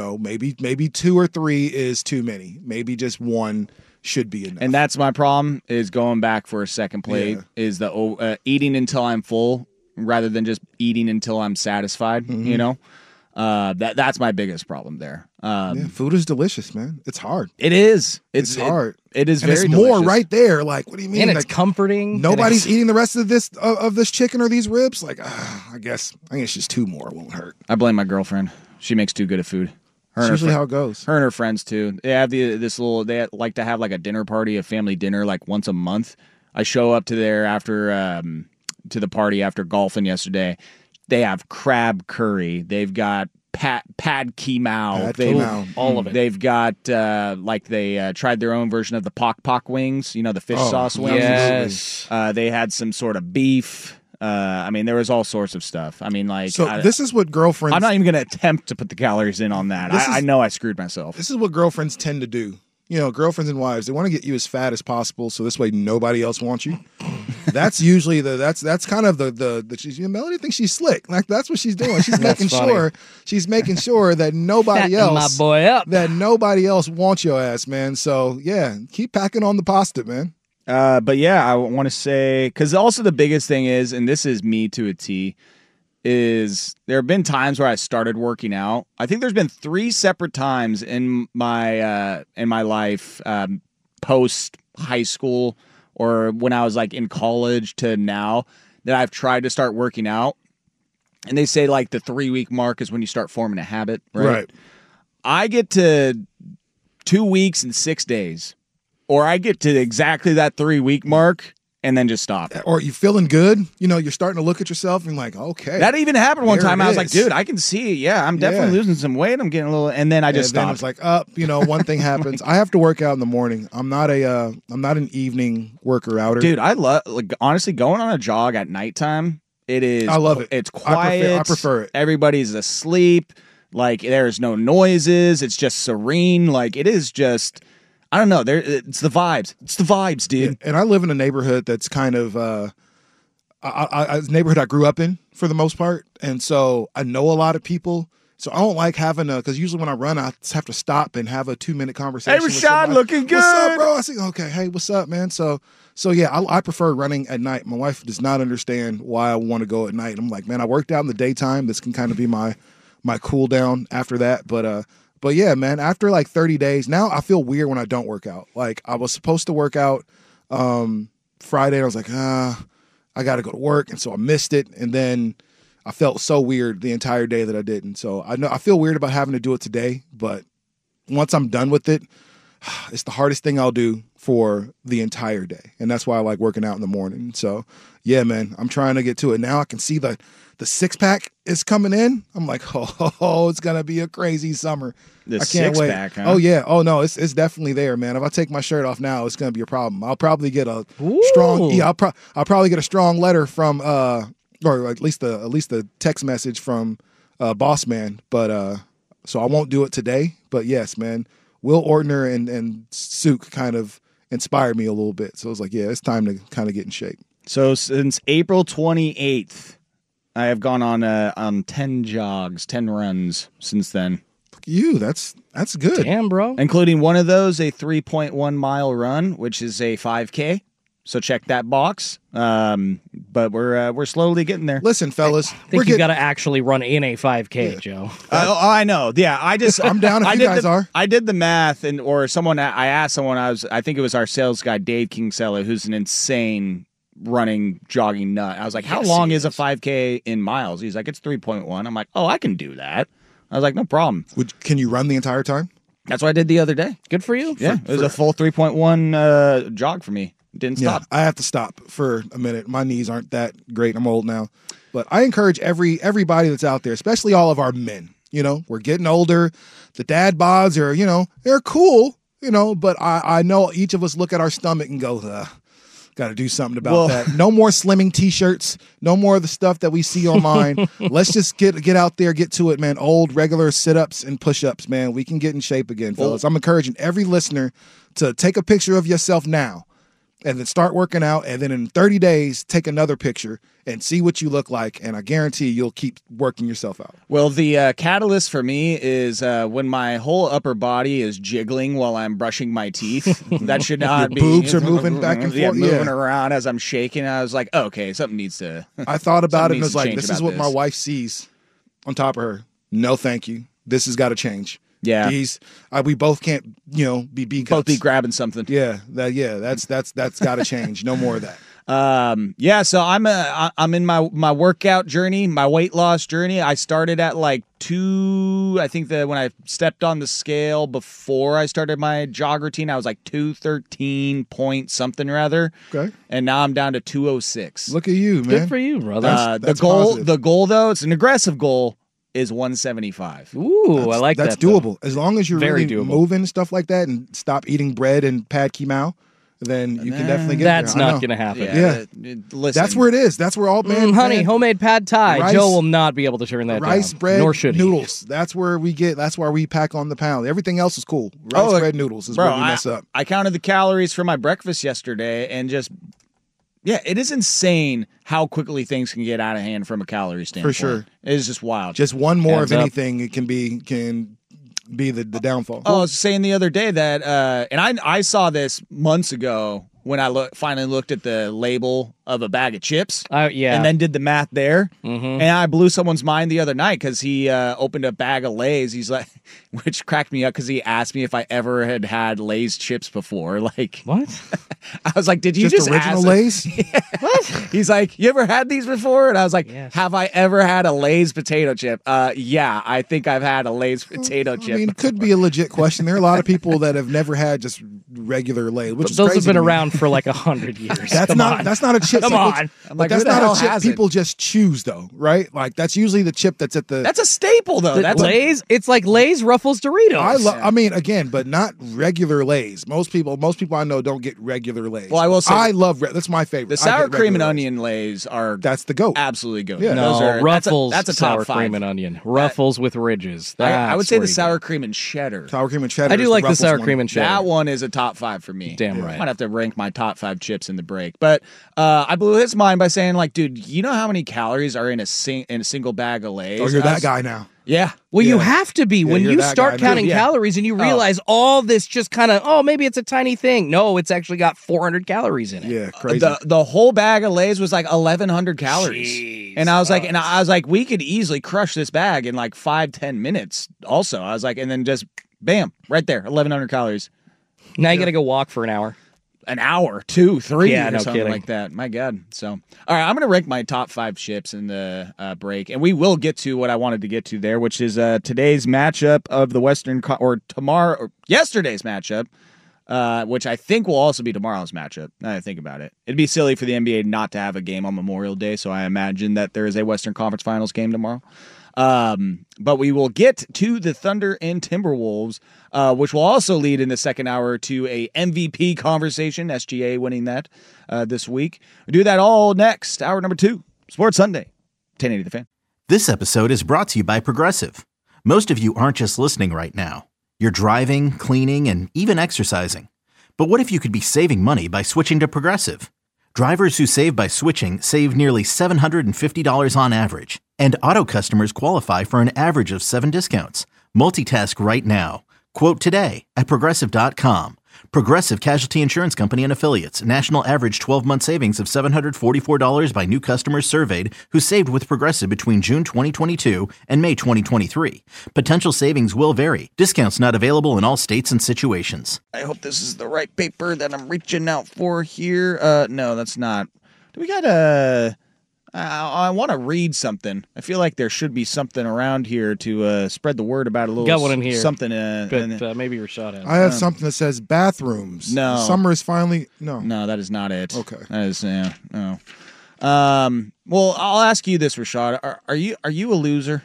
Maybe 2 or 3 is too many. Maybe just 1 should be enough. And that's my problem is going back for a second plate Yeah. is the eating until I'm full rather than just eating until I'm satisfied, that's my biggest problem there. yeah, food is delicious, man. It's hard. It is. It's hard. It is And very it's more delicious. right there. Like, what do you mean? And it's Like, comforting. nobody's and eating the rest of this chicken or these ribs. Like, I guess just 2 more won't hurt. I blame my girlfriend. She makes too good of food. Her It's and her usually fri- how it goes. Her and her friends too. They have they like to have like a dinner party, a family dinner, like once a month. I show up to there after to the party after golfing yesterday. They have crab curry. They've got pad ki mao. Pad They've- ki mao. all of it. They've got they tried their own version of the pak wings. The fish Oh, sauce wings. Yes. They had some sort of beef. There was all sorts of stuff. So this is what girlfriends. I'm not even going to attempt to put the calories in on that. This I is- know I screwed myself. This is what girlfriends tend to do. Girlfriends and wives, they want to get you as fat as possible, so this way nobody else wants you. That's usually that's kind of the Melody thinks she's slick. Like, that's what she's doing. She's making funny. sure that nobody Fatten else my boy up. that nobody else wants your ass, man. So yeah, keep packing on the pasta, man. But yeah, I want to say, because also the biggest thing is, and this is me to a T, is there have been times where I started working out. I think there's been 3 separate times in my life, post high school or when I was like in college to now, that I've tried to start working out. And they say like the 3-week mark is when you start forming a habit, right? I get to 2 weeks and 6 days, or I get to exactly that 3-week mark and then just stop. Or you feeling good? You're starting to look at yourself and like, okay, That even happened one There time. it I was like, is. dude, I can see. Yeah, I'm definitely Yeah. losing some weight. I'm getting a little, and then I just and then stopped. it's like, one thing happens. I have to work out in the morning. I'm not an evening worker outer. Dude, I love, honestly, going on a jog at nighttime. It is. I love it. It's I quiet. prefer it. Everybody's asleep. Like there's no noises. It's just serene. Like it is just, I don't know. It's the vibes. It's the vibes, dude. And I live in a neighborhood that's kind of a neighborhood I grew up in for the most part, and so I know a lot of people. So I don't like having because usually when I run, I just have to stop and have a 2-minute conversation. Hey, with Rashad, somebody. looking good. What's up, bro? I say, okay, hey, what's up, man? So yeah, I prefer running at night. My wife does not understand why I want to go at night. I'm like, man, I worked out in the daytime. This can kind of be my cool down after that. But yeah, man, after like 30 days, now I feel weird when I don't work out. Like I was supposed to work out Friday, and I was like, I got to go to work, and so I missed it, and then I felt so weird the entire day that I didn't. So I feel weird about having to do it today, but once I'm done with it, it's the hardest thing I'll do for the entire day. And that's why I like working out in the morning. So yeah, man, I'm trying to get to it. Now I can see the 6-pack is coming in. I'm like, oh, it's going to be a crazy summer. The I can't wait. 6-pack, huh? Oh yeah. Oh no, it's definitely there, man. If I take my shirt off now, it's going to be a problem. I'll probably get a strong, I'll probably get a strong letter from, or at least the text message from Boss Man, but so I won't do it today. But yes, man, Will Ortner and Suk kind of inspired me a little bit. So I was like, yeah, it's time to kind of get in shape. So since April 28th, I have gone on 10 jogs, 10 runs since then. Look at you, that's good. Damn, bro. Including one of those, a 3.1 mile run, which is a 5K. So check that box. But we're slowly getting there. Listen, fellas, I think you got to actually run in a 5K, Joe. I know. Yeah, I'm down if you guys are. I did the math, I asked someone. I think it was our sales guy Dave Kingsella, who's an insane running, jogging nut. I was like, how long is a 5K in miles? He's like, it's 3.1. I'm like, oh, I can do that. I was like, no problem. Can you run the entire time? That's what I did the other day. Good for you. Yeah, it was a full 3.1 jog for me. Didn't stop. I have to stop for a minute. My knees aren't that great. I'm old now. But I encourage everybody that's out there, especially all of our men. You know, we're getting older. The dad bods are, they're cool, but I know each of us look at our stomach and go, got to do something about that. No more slimming T-shirts. No more of the stuff that we see online. Let's just get out there, get to it, man. Old, regular sit-ups and push-ups, man. We can get in shape again, fellas. I'm encouraging every listener to take a picture of yourself now and then start working out, and then in 30 days, take another picture and see what you look like, and I guarantee you'll keep working yourself out. Well, the catalyst for me is when my whole upper body is jiggling while I'm brushing my teeth. That should not be. Boobs are moving back and forth. Moving around as I'm shaking. I was like, okay, something needs to. I thought about it and was like, this is what my wife sees on top of her. No, thank you. This has got to change. Yeah, we both can't, be B-cups. Both be grabbing something. Yeah, that's got to change. No more of that. So I'm in my workout journey, my weight loss journey. I started at like 2. I think that when I stepped on the scale before I started my jog routine, I was like 213 point something rather. Okay, and now I'm down to 206. Look at you, man. Good for you, brother. That's the goal though, it's an aggressive goal, is 175. Ooh, I like that. That's doable. As long as you're Very really doable. moving stuff like that and stop eating bread and pad Kimao, then you can definitely get That's there. not going to happen. Yeah. Listen, That's where it is. That's where all man. Honey, homemade pad thai. Rice- Joe will not be able to turn that rice, down. bread, Nor should he. noodles. That's where we get. That's where we pack on the pound. Everything else is cool. Rice, bread, noodles is where we mess up. I counted the calories for my breakfast yesterday, and it is insane how quickly things can get out of hand from a calorie standpoint. For sure. It is just wild. Just one more Adds of up. anything, it can be the downfall. I was saying the other day that, and I saw this months ago when I finally looked at the label of a bag of chips. Yeah. And then did the math there. Mm-hmm. And I blew someone's mind the other night because he opened a bag of Lay's. He's like, which cracked me up because he asked me if I ever had Lay's chips before. Like, What? I was like, did you just original ask? Lay's? What? He's like, you ever had these before? And I was like, Yes. have I ever had a Lay's potato chip? Yeah, I think I've had a Lay's potato chip. I mean, it could be a legit question. There are a lot of people that have never had just regular Lay's, which is Those crazy have been to me. around for like 100 years. That's Come not on. that's not a chip. Come on. I'm But like, that's who the hell not a chip has it? people just choose, though, right? Like that's usually the chip that's at the. That's a staple, though. That's Lay's. It's like Lay's, Ruffles, Doritos. I mean, again, but not regular Lay's. Most people I know don't get regular Lay's. Well, I will say I love that's my favorite. the I sour get cream and regular onion Lays are That's the goat. absolutely good. Yeah. No, Those are, Ruffles. That's a sour top 5. cream and onion. Ruffles with ridges. I would That's say where the you sour go. cream and cheddar. Sour cream and cheddar. I do is like the Ruffles sour one. cream and cheddar. That one is a top 5 for me. Damn right. Might have to rank my top 5 chips in the break. But I blew his mind by saying, like, dude, you know how many calories are in a single bag of Lay's? Oh, you're that guy now. Yeah. Well, you Yeah. have to be when you're you that start guy, man. counting Yeah. calories and you realize all this just kind of, maybe it's a tiny thing. No, it's actually got 400 calories in it. Yeah, crazy. The whole bag of Lay's was like 1,100 calories. And I was like, we could easily crush this bag in like 5-10 minutes. Also, I was like, and then just bam, right there, 1,100 calories. Now you got to go walk for an hour. An hour, 2, 3, Yeah, or no something kidding. like that. My God. So, all right, I'm going to rank my top 5 chips in the break, and we will get to what I wanted to get to there, which is today's matchup of the yesterday's matchup, which I think will also be tomorrow's matchup. Now that I think about it, it'd be silly for the NBA not to have a game on Memorial Day, so I imagine that there is a Western Conference Finals game tomorrow. But we will get to the Thunder and Timberwolves, which will also lead in the second hour to a MVP conversation, SGA winning that this week. We'll do that all next, hour number 2, Sports Sunday, 1080 The Fan. This episode is brought to you by Progressive. Most of you aren't just listening right now. You're driving, cleaning, and even exercising. But what if you could be saving money by switching to Progressive? Drivers who save by switching save nearly $750 on average, and auto customers qualify for an average of 7 discounts. Multitask right now. Quote today at Progressive.com. Progressive Casualty Insurance Company and Affiliates. National average 12-month savings of $744 by new customers surveyed who saved with Progressive between June 2022 and May 2023. Potential savings will vary. Discounts not available in all states and situations. I hope this is the right paper that I'm reaching out for here. No, that's not. Do we got a... I want to read something. I feel like there should be something around here to spread the word about a little. Got one in here. Something. But maybe Rashad has. I have something that says bathrooms. No. Summer is finally No, that is not it. Okay. That is no. Well, I'll ask you this, Rashad. Are you a loser?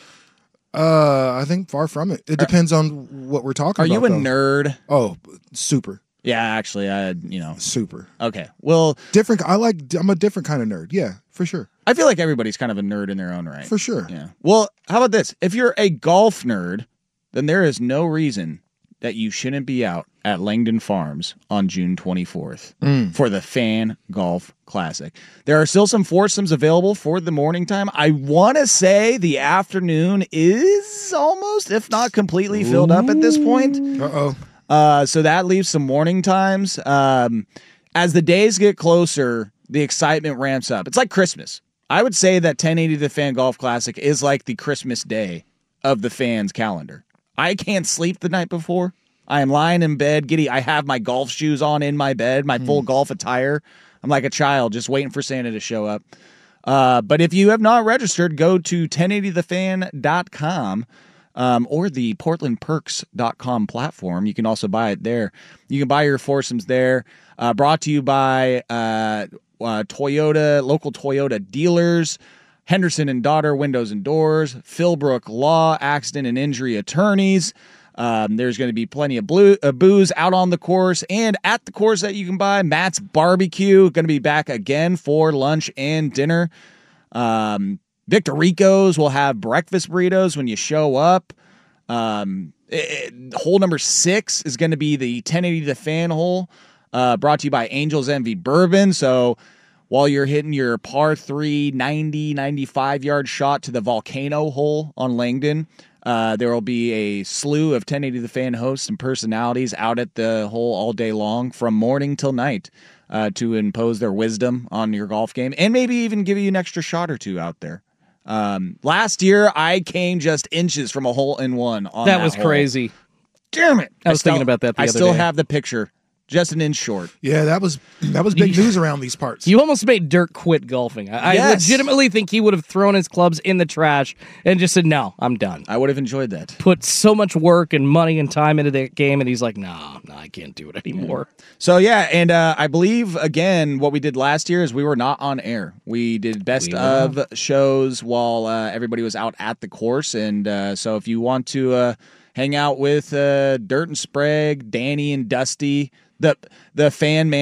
I think far from it. It depends on what we're talking Are about. you a though. nerd? Oh, super, Yeah, actually, super. Okay. Well, Different. I'm a different kind of nerd. Yeah, for sure. I feel like everybody's kind of a nerd in their own right. For sure. Yeah. Well, how about this? If you're a golf nerd, then there is no reason that you shouldn't be out at Langdon Farms on June 24th for the Fan Golf Classic. There are still some foursomes available for the morning time. I want to say the afternoon is almost, if not completely, filled up at this point. Uh-oh. So that leaves some morning times. As the days get closer, the excitement ramps up. It's like Christmas. I would say that 1080 The Fan Golf Classic is like the Christmas day of the fans' calendar. I can't sleep the night before. I am lying in bed, giddy. I have my golf shoes on in my bed, my full golf attire. I'm like a child just waiting for Santa to show up. But if you have not registered, go to 1080thefan.com or the portlandperks.com platform. You can also buy it there. You can buy your foursomes there. Brought to you by Toyota, local Toyota dealers, Henderson and Daughter Windows and Doors, Philbrook Law, Accident and Injury Attorneys. There's going to be plenty of booze out on the course and at the course that you can buy. Matt's Barbecue, going to be back again for lunch and dinner. Victor Rico's will have breakfast burritos when you show up. Hole number 6 is going to be the 1080 The Fan hole, brought to you by Angels Envy Bourbon. So while you're hitting your par 3 90, 95-yard shot to the Volcano hole on Langdon, there will be a slew of 1080 The Fan hosts and personalities out at the hole all day long from morning till night to impose their wisdom on your golf game and maybe even give you an extra shot or two out there. Last year, I came just inches from a hole-in-one on that was hole. crazy. Damn it. I was thinking about that the I other still day. have the picture. Justin in short. Yeah, that was big news around these parts. You almost made Dirk quit golfing. I Yes. legitimately think he would have thrown his clubs in the trash and just said, no, I'm done. I would have enjoyed that. Put so much work and money and time into the game, and he's like, no, I can't do it anymore. So yeah, and I believe again what we did last year is we were not on air. We did best of shows while everybody was out at the course, and so if you want to hang out with Dirt and Sprague, Danny and Dusty, the fan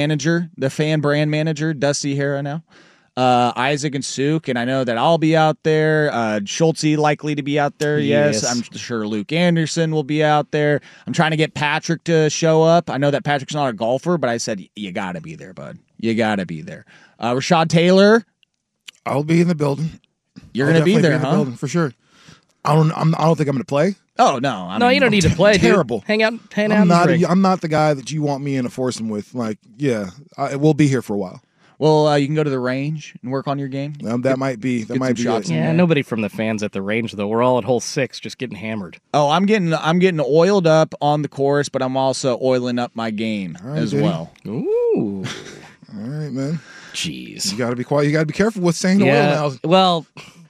brand manager, Dusty Hera now. Isaac and Suk, and I know that I'll be out there. Schultze likely to be out there. Yes. I'm sure Luke Anderson will be out there. I'm trying to get Patrick to show up. I know that Patrick's not a golfer, but I said you got to be there, bud. You got to be there. Rashad Taylor, I'll be in the building. You're going to be there, in the huh? building, for sure. I don't think I'm going to play. Oh no! No, you don't need to play. Terrible. Dude. Hang out. I'm not the guy that you want me in a foursome with. Like, yeah, we'll be here for a while. Well, you can go to the range and work on your game. That might be some it. shots in. Yeah, nobody from the fans at the range though. We're all at hole 6, just getting hammered. Oh, I'm getting oiled up on the course, but I'm also oiling up my game as well. Ooh, all right, man. Jeez, You got to be quiet. You got to be careful with saying oil now. Well,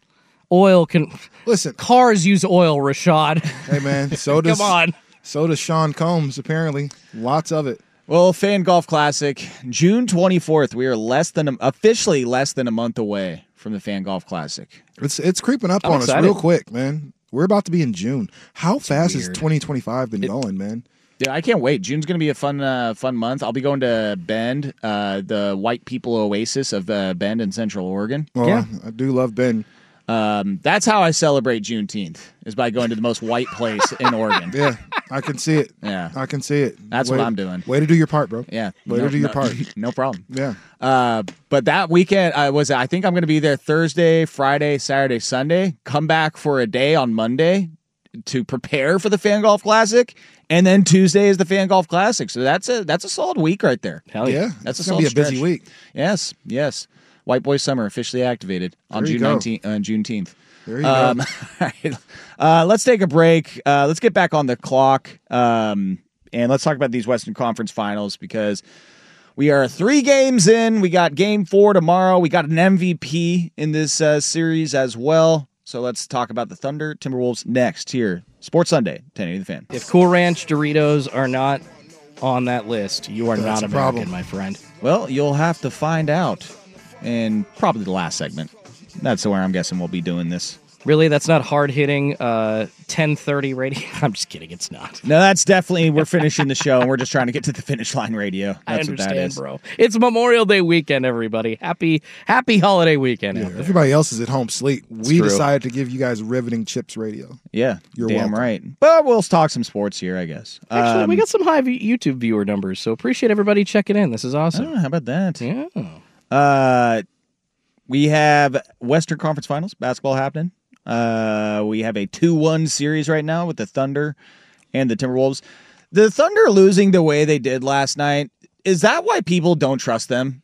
oil can. Listen, Cars use oil, Rashad. hey man, so does Come on. So does Sean Combs. Apparently, lots of it. Well, Fan Golf Classic, June 24th. We are officially less than a month away from the Fan Golf Classic. It's creeping up I'm on excited. us real quick, man. We're about to be in June. How fast has weird. 2025 been going, man? Yeah, I can't wait. June's going to be a fun month. I'll be going to Bend, the white people oasis of Bend in Central Oregon. Well, Yeah. I do love Ben. That's how I celebrate Juneteenth, is by going to the most white place in Oregon. Yeah, I can see it. Yeah. I can see it. That's what I'm doing. Way to do your part, bro. Yeah. Way to do your part. No problem. Yeah. But that weekend, I think I'm going to be there Thursday, Friday, Saturday, Sunday. Come back for a day on Monday to prepare for the Fan Golf Classic, and then Tuesday is the Fan Golf Classic. So that's a solid week right there. Hell yeah. Yeah. That's it's a gonna be a solid busy stretch. week. Yes. White Boy Summer officially activated on There you June go. 19th, Juneteenth. There you go. All right. Let's take a break. Let's get back on the clock, and let's talk about these Western Conference Finals, because we are 3 games in. We got Game 4 tomorrow. We got an MVP in this series as well. So let's talk about the Thunder Timberwolves next here. Sports Sunday, 1080 The Fan. If Cool Ranch Doritos are not on that list, you are That's not a American, problem. my friend. Well, you'll have to find out in probably the last segment. That's where I'm guessing we'll be doing this. Really, that's not hard-hitting 10:30 radio? I'm just kidding. It's not. No, that's definitely, we're finishing the show, and we're just trying to get to the finish line radio. That's I what that understand, is. bro. It's Memorial Day weekend, everybody. Happy holiday weekend. Yeah, out there. everybody else is at home sleep. We true. decided to give you guys riveting Chips Radio. Yeah, You're damn welcome. right. But we'll talk some sports here, I guess. Actually, we got some high YouTube viewer numbers, so appreciate everybody checking in. This is awesome. how about that? Yeah. We have Western Conference Finals basketball happening. We have a 2-1 series right now with the Thunder and the Timberwolves. The Thunder losing the way they did last night, is that why people don't trust them?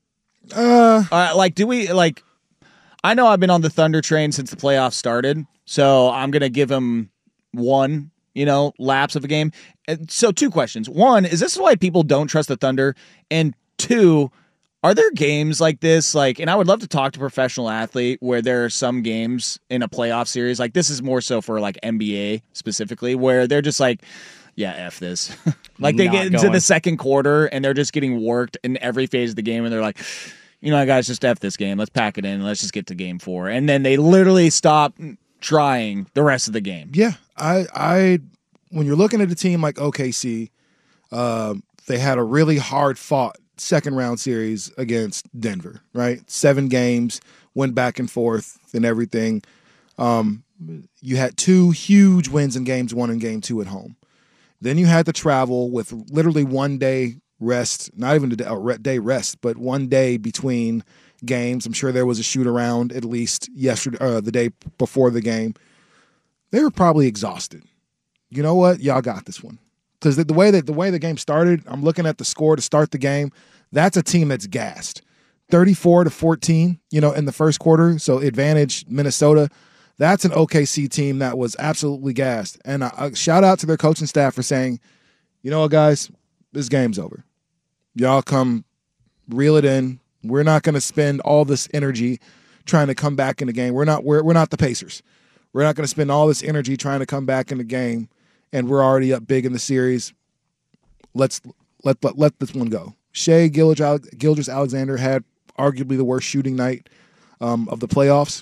Do we, I know I've been on the Thunder train since the playoffs started, so I'm going to give them one, lapse of a game. And so 2 questions. 1, is this why people don't trust the Thunder? And 2, are there games like this, and I would love to talk to a professional athlete where there are some games in a playoff series, this is more so for NBA specifically, where they're just yeah, F this. They Not get into going. the second quarter and they're just getting worked in every phase of the game, and they're like, guys, just F this game. Let's pack it in and let's just get to game 4. And then they literally stop trying the rest of the game. Yeah, I when you're looking at a team like OKC, they had a really hard fought second round series against Denver, right? 7 games, went back and forth and everything. You had 2 huge wins in games 1 and game 2 at home. Then you had to travel with literally 1 day rest, not even a day rest, but 1 day between games. I'm sure there was a shoot around at least yesterday, the day before the game. They were probably exhausted. You know what? Y'all got this one. Because the way the game started, I'm looking at the score to start the game. That's a team that's gassed, 34-14. In the first quarter. So advantage Minnesota. That's an OKC team that was absolutely gassed. And a shout out to their coaching staff for saying, you know what, guys, this game's over. Y'all come reel it in. We're not going to spend all this energy trying to come back in the game. We're not the Pacers. We're not going to spend all this energy trying to come back in the game, and we're already up big in the series. Let this one go. Shai Gilgeous-Alexander had arguably the worst shooting night of the playoffs.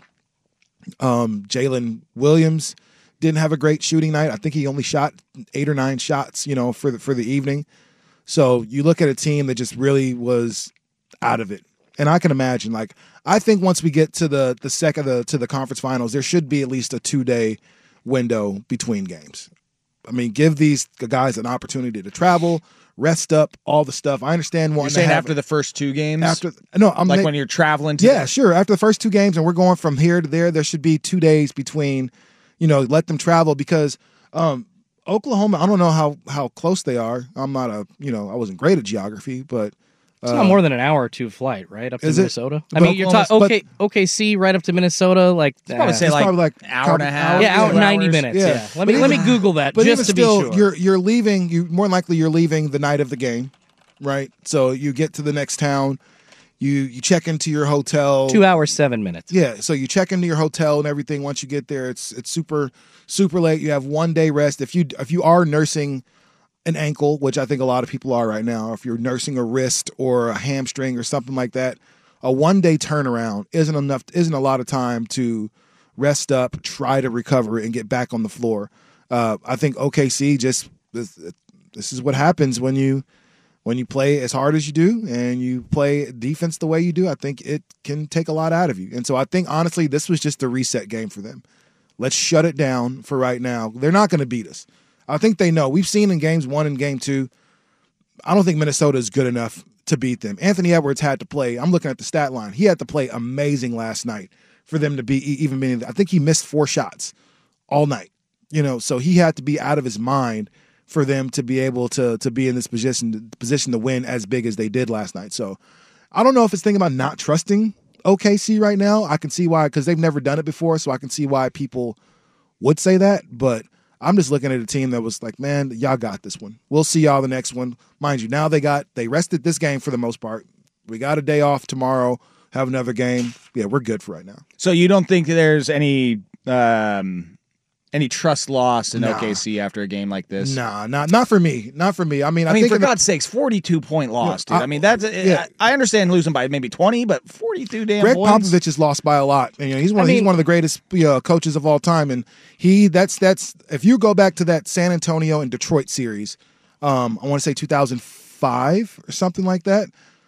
Jalen Williams didn't have a great shooting night. I think he only shot 8 or 9 shots, for the evening. So you look at a team that just really was out of it. And I can imagine, I think once we get to the conference finals, there should be at least a 2-day window between games. I mean, give these guys an opportunity to travel, rest up, all the stuff. I understand wanting You're saying to have after the first 2 games? I'm when you're traveling to yeah, sure. After the first 2 games and we're going from here to there should be 2 days between, let them travel because Oklahoma, I don't know how close they are. I'm not I wasn't great at geography, but it's not more than an hour or 2 flight, right, up to Minnesota? I mean, you're talking OKC right up to Minnesota, probably say probably like hour and a half. Yeah, out 90 minutes. Yeah. Let me Google that but just to be sure. You're leaving. More than likely you're leaving the night of the game, right? So you get to the next town. You check into your hotel. 2 hours 7 minutes. Yeah, so you check into your hotel and everything. Once you get there, it's super super late. You have 1 day rest. If you are nursing an ankle, which I think a lot of people are right now, if you're nursing a wrist or a hamstring or something like that, a 1 day turnaround isn't a lot of time to rest up, try to recover, and get back on the floor. I think OKC this is what happens when you play as hard as you do and you play defense the way you do. I think it can take a lot out of you. And so I think, honestly, this was just a reset game for them. Let's shut it down for right now. They're not going to beat us. I think they know. We've seen in games 1 and game 2, I don't think Minnesota is good enough to beat them. Anthony Edwards had to play. I'm looking at the stat line. He had to play amazing last night for them to be even being. I think he missed 4 shots all night. So he had to be out of his mind for them to be able to be in this position to win as big as they did last night. So I don't know if it's thinking about not trusting OKC right now. I can see why, because they've never done it before, so I can see why people would say that. But I'm just looking at a team that was like, man, y'all got this one. We'll see y'all the next one. Mind you, now they rested this game for the most part. We got a day off tomorrow, have another game. Yeah, we're good for right now. So you don't think there's any trust lost in OKC after a game like this? Nah, not for me. Not for me. I mean, for God's sakes, 42-point loss, dude. I understand losing by maybe 20, but 42 damn Greg points. Popovich is lost by a lot. And, he's one of the greatest coaches of all time. And that's if you go back to that San Antonio and Detroit series, I want to say 2005 or something like that.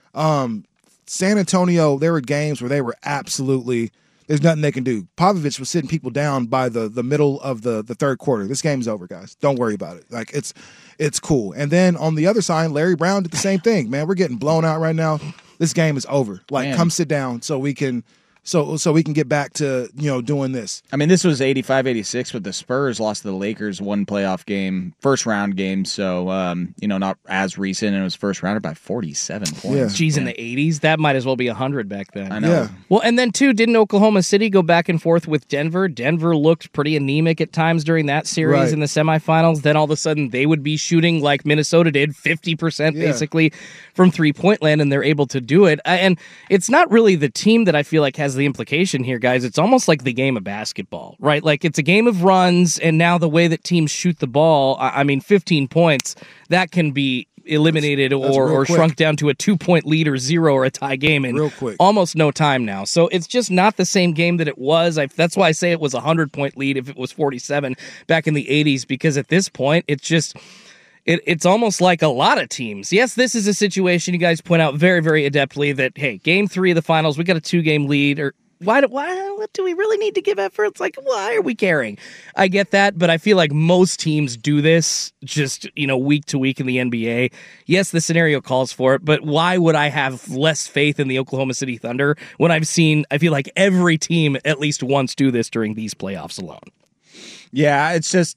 San Antonio, there were games where they were absolutely. There's nothing they can do. Popovich was sitting people down by the middle of the third quarter. This game's over, guys. Don't worry about it. It's cool. And then on the other side, Larry Brown did the same thing. Man, we're getting blown out right now. This game is over. Come sit down so we can get back to doing this. I mean, this was 85-86, but the Spurs lost to the Lakers one playoff game, first round game. So not as recent, and it was first rounder by 47 points. Yeah. Geez, in the 80s, that might as well be 100 back then. I know. Yeah. Well, and then too, didn't Oklahoma City go back and forth with Denver? Denver looked pretty anemic at times during that series in the semifinals. Then all of a sudden, they would be shooting like Minnesota did, 50% basically from 3-point land, and they're able to do it. And it's not really the team that I feel like has the implication here, guys. It's almost like the game of basketball, right? Like it's a game of runs, and now the way that teams shoot the ball, 15 points, that can be eliminated or shrunk down to a 2-point lead or 0 or a tie game in real quick. Almost no time now. So it's just not the same game that it was. That's why I say it was a 100-point lead if it was 47 back in the 80s, because at this point, it's just... It's almost like a lot of teams. Yes, this is a situation you guys point out very, very adeptly that, hey, game 3 of the finals, we got a 2-game lead, or why do we really need to give effort? It's like, why are we caring? I get that, but I feel like most teams do this just, week to week in the NBA. Yes, the scenario calls for it, but why would I have less faith in the Oklahoma City Thunder when I feel like every team at least once do this during these playoffs alone? Yeah, it's just...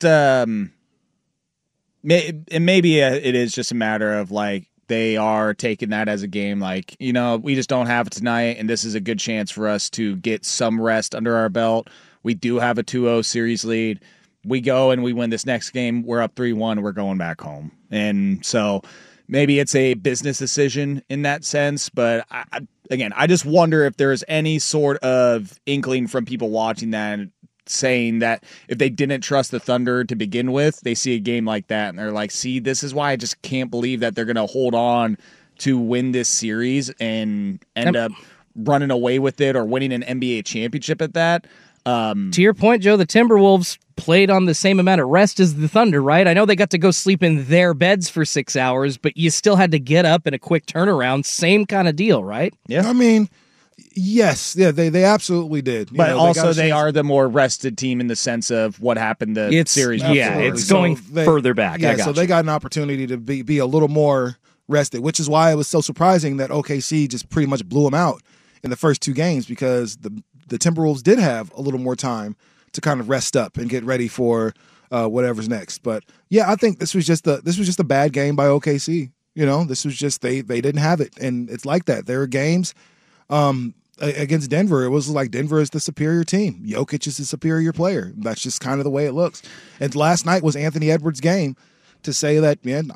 Maybe it is just a matter of they are taking that as a game we just don't have it tonight, and this is a good chance for us to get some rest under our belt. We do have a 2-0 series lead. We go and we win this next game. We're up 3-1. We're going back home. And so maybe it's a business decision in that sense. But I just wonder if there's any sort of inkling from people watching that, saying that if they didn't trust the Thunder to begin with, they see a game like that and they're like, see, this is why I just can't believe that they're going to hold on to win this series and end up running away with it or winning an NBA championship at that. To your point, Joe, the Timberwolves played on the same amount of rest as the Thunder, right? I know they got to go sleep in their beds for 6 hours, but you still had to get up in a quick turnaround. Same kind of deal, right? Yeah. I mean, yes, yeah, they absolutely did. But also they are the more rested team in the sense of what happened the series before. Yeah, it's going further back. Yeah, so they got an opportunity to be a little more rested, which is why it was so surprising that OKC just pretty much blew them out in the first 2 games, because the Timberwolves did have a little more time to kind of rest up and get ready for whatever's next. But yeah, I think this was just a bad game by OKC. This was just they didn't have it, and it's like that. There are games against Denver. It was like Denver is the superior team. Jokic is the superior player. That's just kind of the way it looks. And last night was Anthony Edwards' game to say that, man,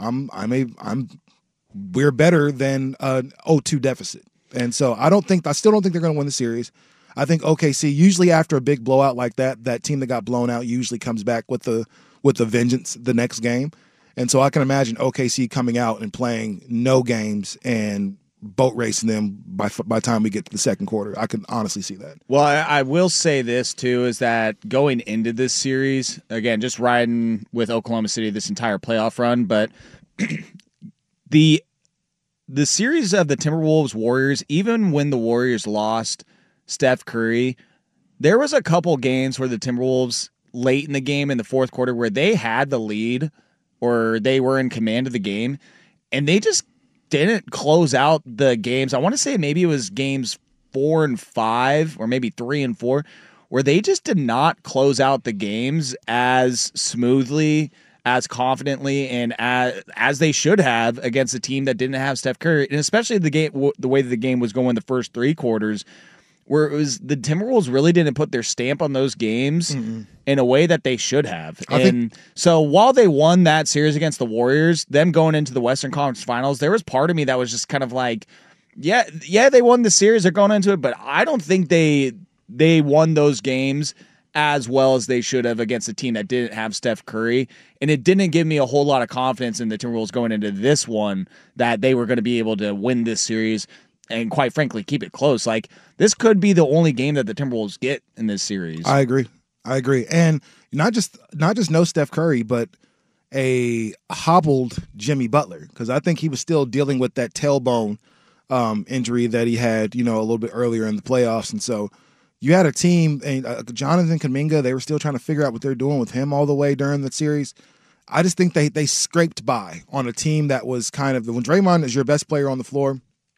we're better than an 0-2 deficit. And so I still don't think they're going to win the series. I think OKC, usually after a big blowout like that team that got blown out usually comes back with the vengeance the next game. And so I can imagine OKC coming out and playing no games and boat racing them by the time we get to the second quarter. I can honestly see that. Well, I will say this too, is that going into this series, again, just riding with Oklahoma City this entire playoff run, but the series of the Timberwolves Warriors, even when the Warriors lost Steph Curry, there was a couple games where the Timberwolves late in the game in the fourth quarter where they had the lead or they were in command of the game and they just didn't close out the games. I want to say maybe it was games 4 and 5 or maybe 3 and 4 where they just did not close out the games as smoothly, as confidently, and as they should have against a team that didn't have Steph Curry, and especially the way that the game was going the first 3 quarters, where it was the Timberwolves really didn't put their stamp on those games in a way that they should have. So while they won that series against the Warriors, them going into the Western Conference Finals, there was part of me that was just kind of like, yeah, they won the series, they're going into it, but I don't think they won those games as well as they should have against a team that didn't have Steph Curry. And it didn't give me a whole lot of confidence in the Timberwolves going into this one that they were going to be able to win this series and, quite frankly, keep it close. Like, this could be the only game that the Timberwolves get in this series. I agree. And not just no Steph Curry, but a hobbled Jimmy Butler, because I think he was still dealing with that tailbone injury that he had, a little bit earlier in the playoffs. And so you had a team, and Jonathan Kuminga, they were still trying to figure out what they're doing with him all the way during the series. I just think they scraped by on a team that was kind of, when Draymond is your best player on the floor,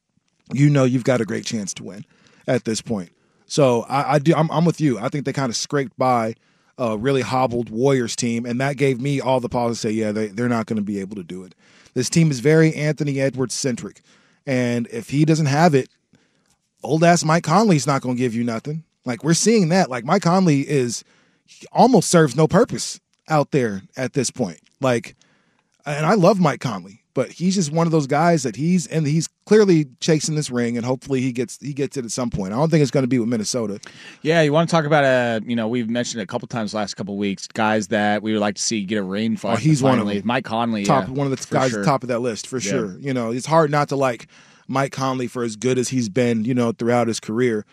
you've got a great chance to win at this point. So I'm with you. I think they kind of scraped by a really hobbled Warriors team, and that gave me all the pause to say, yeah, they're not going to be able to do it. This team is very Anthony Edwards centric, and if he doesn't have it, old ass Mike Conley's not going to give you nothing. Like, we're seeing that. Like, Mike Conley almost serves no purpose out there at this point. Like, and I love Mike Conley, but he's just one of those guys that he's clearly chasing this ring, and hopefully he gets it at some point. I don't think it's going to be with Minnesota. Yeah, you want to talk about we've mentioned it a couple times last couple of weeks, guys that we would like to see get a ring finally. He's one of them. Mike Conley, one of the guys at the top of that list for sure. It's hard not to like Mike Conley for as good as he's been, throughout his career.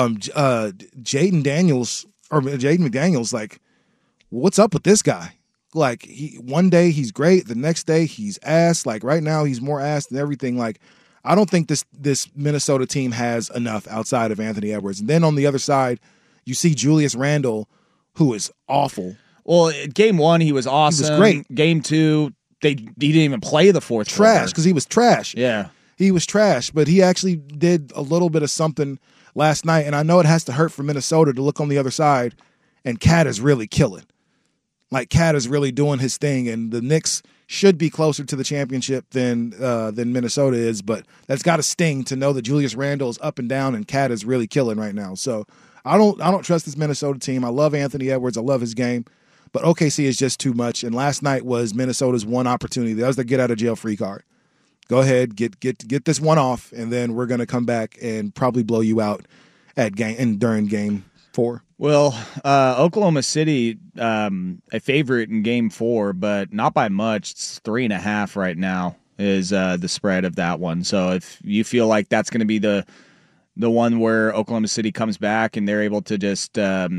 Jaden McDaniels, like, what's up with this guy? Like, one day he's great, the next day he's ass. Like, right now he's more ass than everything. Like, I don't think this Minnesota team has enough outside of Anthony Edwards. And then on the other side, you see Julius Randle, who is awful. Well, game 1 he was awesome. He was great. Game 2 he didn't even play the fourth quarter. Trash, because he was trash. Yeah. He was trash, but he actually did a little bit of something last night, and I know it has to hurt for Minnesota to look on the other side, and Cat is really killing. Like, Cat is really doing his thing, and the Knicks should be closer to the championship than Minnesota is, but that's got to sting to know that Julius Randle is up and down, and Cat is really killing right now. So I don't trust this Minnesota team. I love Anthony Edwards. I love his game, but OKC is just too much, and last night was Minnesota's one opportunity. That was the get-out-of-jail-free card. Go ahead, get this one off, and then we're going to come back and probably blow you out during game 4. Well, Oklahoma City, a favorite in game 4, but not by much. It's 3.5 right now is the spread of that one. So if you feel like that's going to be the one where Oklahoma City comes back and they're able to just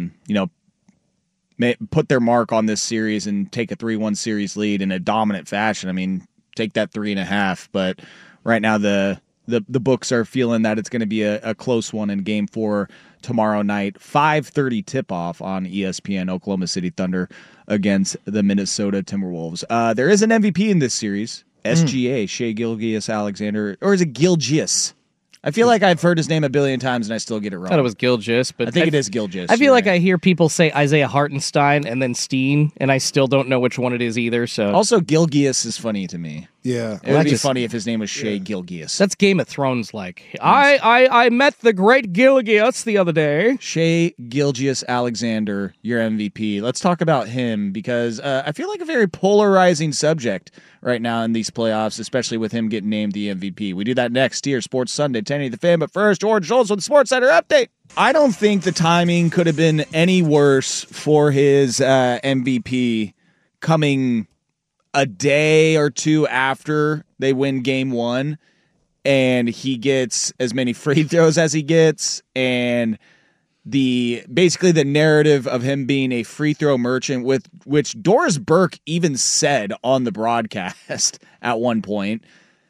put their mark on this series and take a 3-1 series lead in a dominant fashion, I mean, take that 3.5. But right now the books are feeling that it's going to be a close one in game 4 tomorrow night, 5:30 tip-off on ESPN, Oklahoma City Thunder against the Minnesota Timberwolves. There is an MVP in this series, SGA, Shai Gilgeous-Alexander, or is it Gilgeous? I feel like I've heard his name a billion times and I still get it wrong. I thought it was Gilgeous, but I think it is Gilgeous. I feel like I hear people say Isaiah Hartenstein and then Steen, and I still don't know which one it is either. So also, Gilgeous is funny to me. Yeah. It would be funny if his name was Shai Gilgeous. That's Game of Thrones like. I met the great Gilgeous the other day. Shai Gilgeous-Alexander, your MVP. Let's talk about him because I feel like a very polarizing subject right now in these playoffs, especially with him getting named the MVP. We do that next here, Sports Sunday, 1080 The Fan. But first, George Schultz with the Sports Center update. I don't think the timing could have been any worse for his MVP coming a day or two after they win game 1, and he gets as many free throws as he gets, and basically the narrative of him being a free throw merchant, with which Doris Burke even said on the broadcast at one point.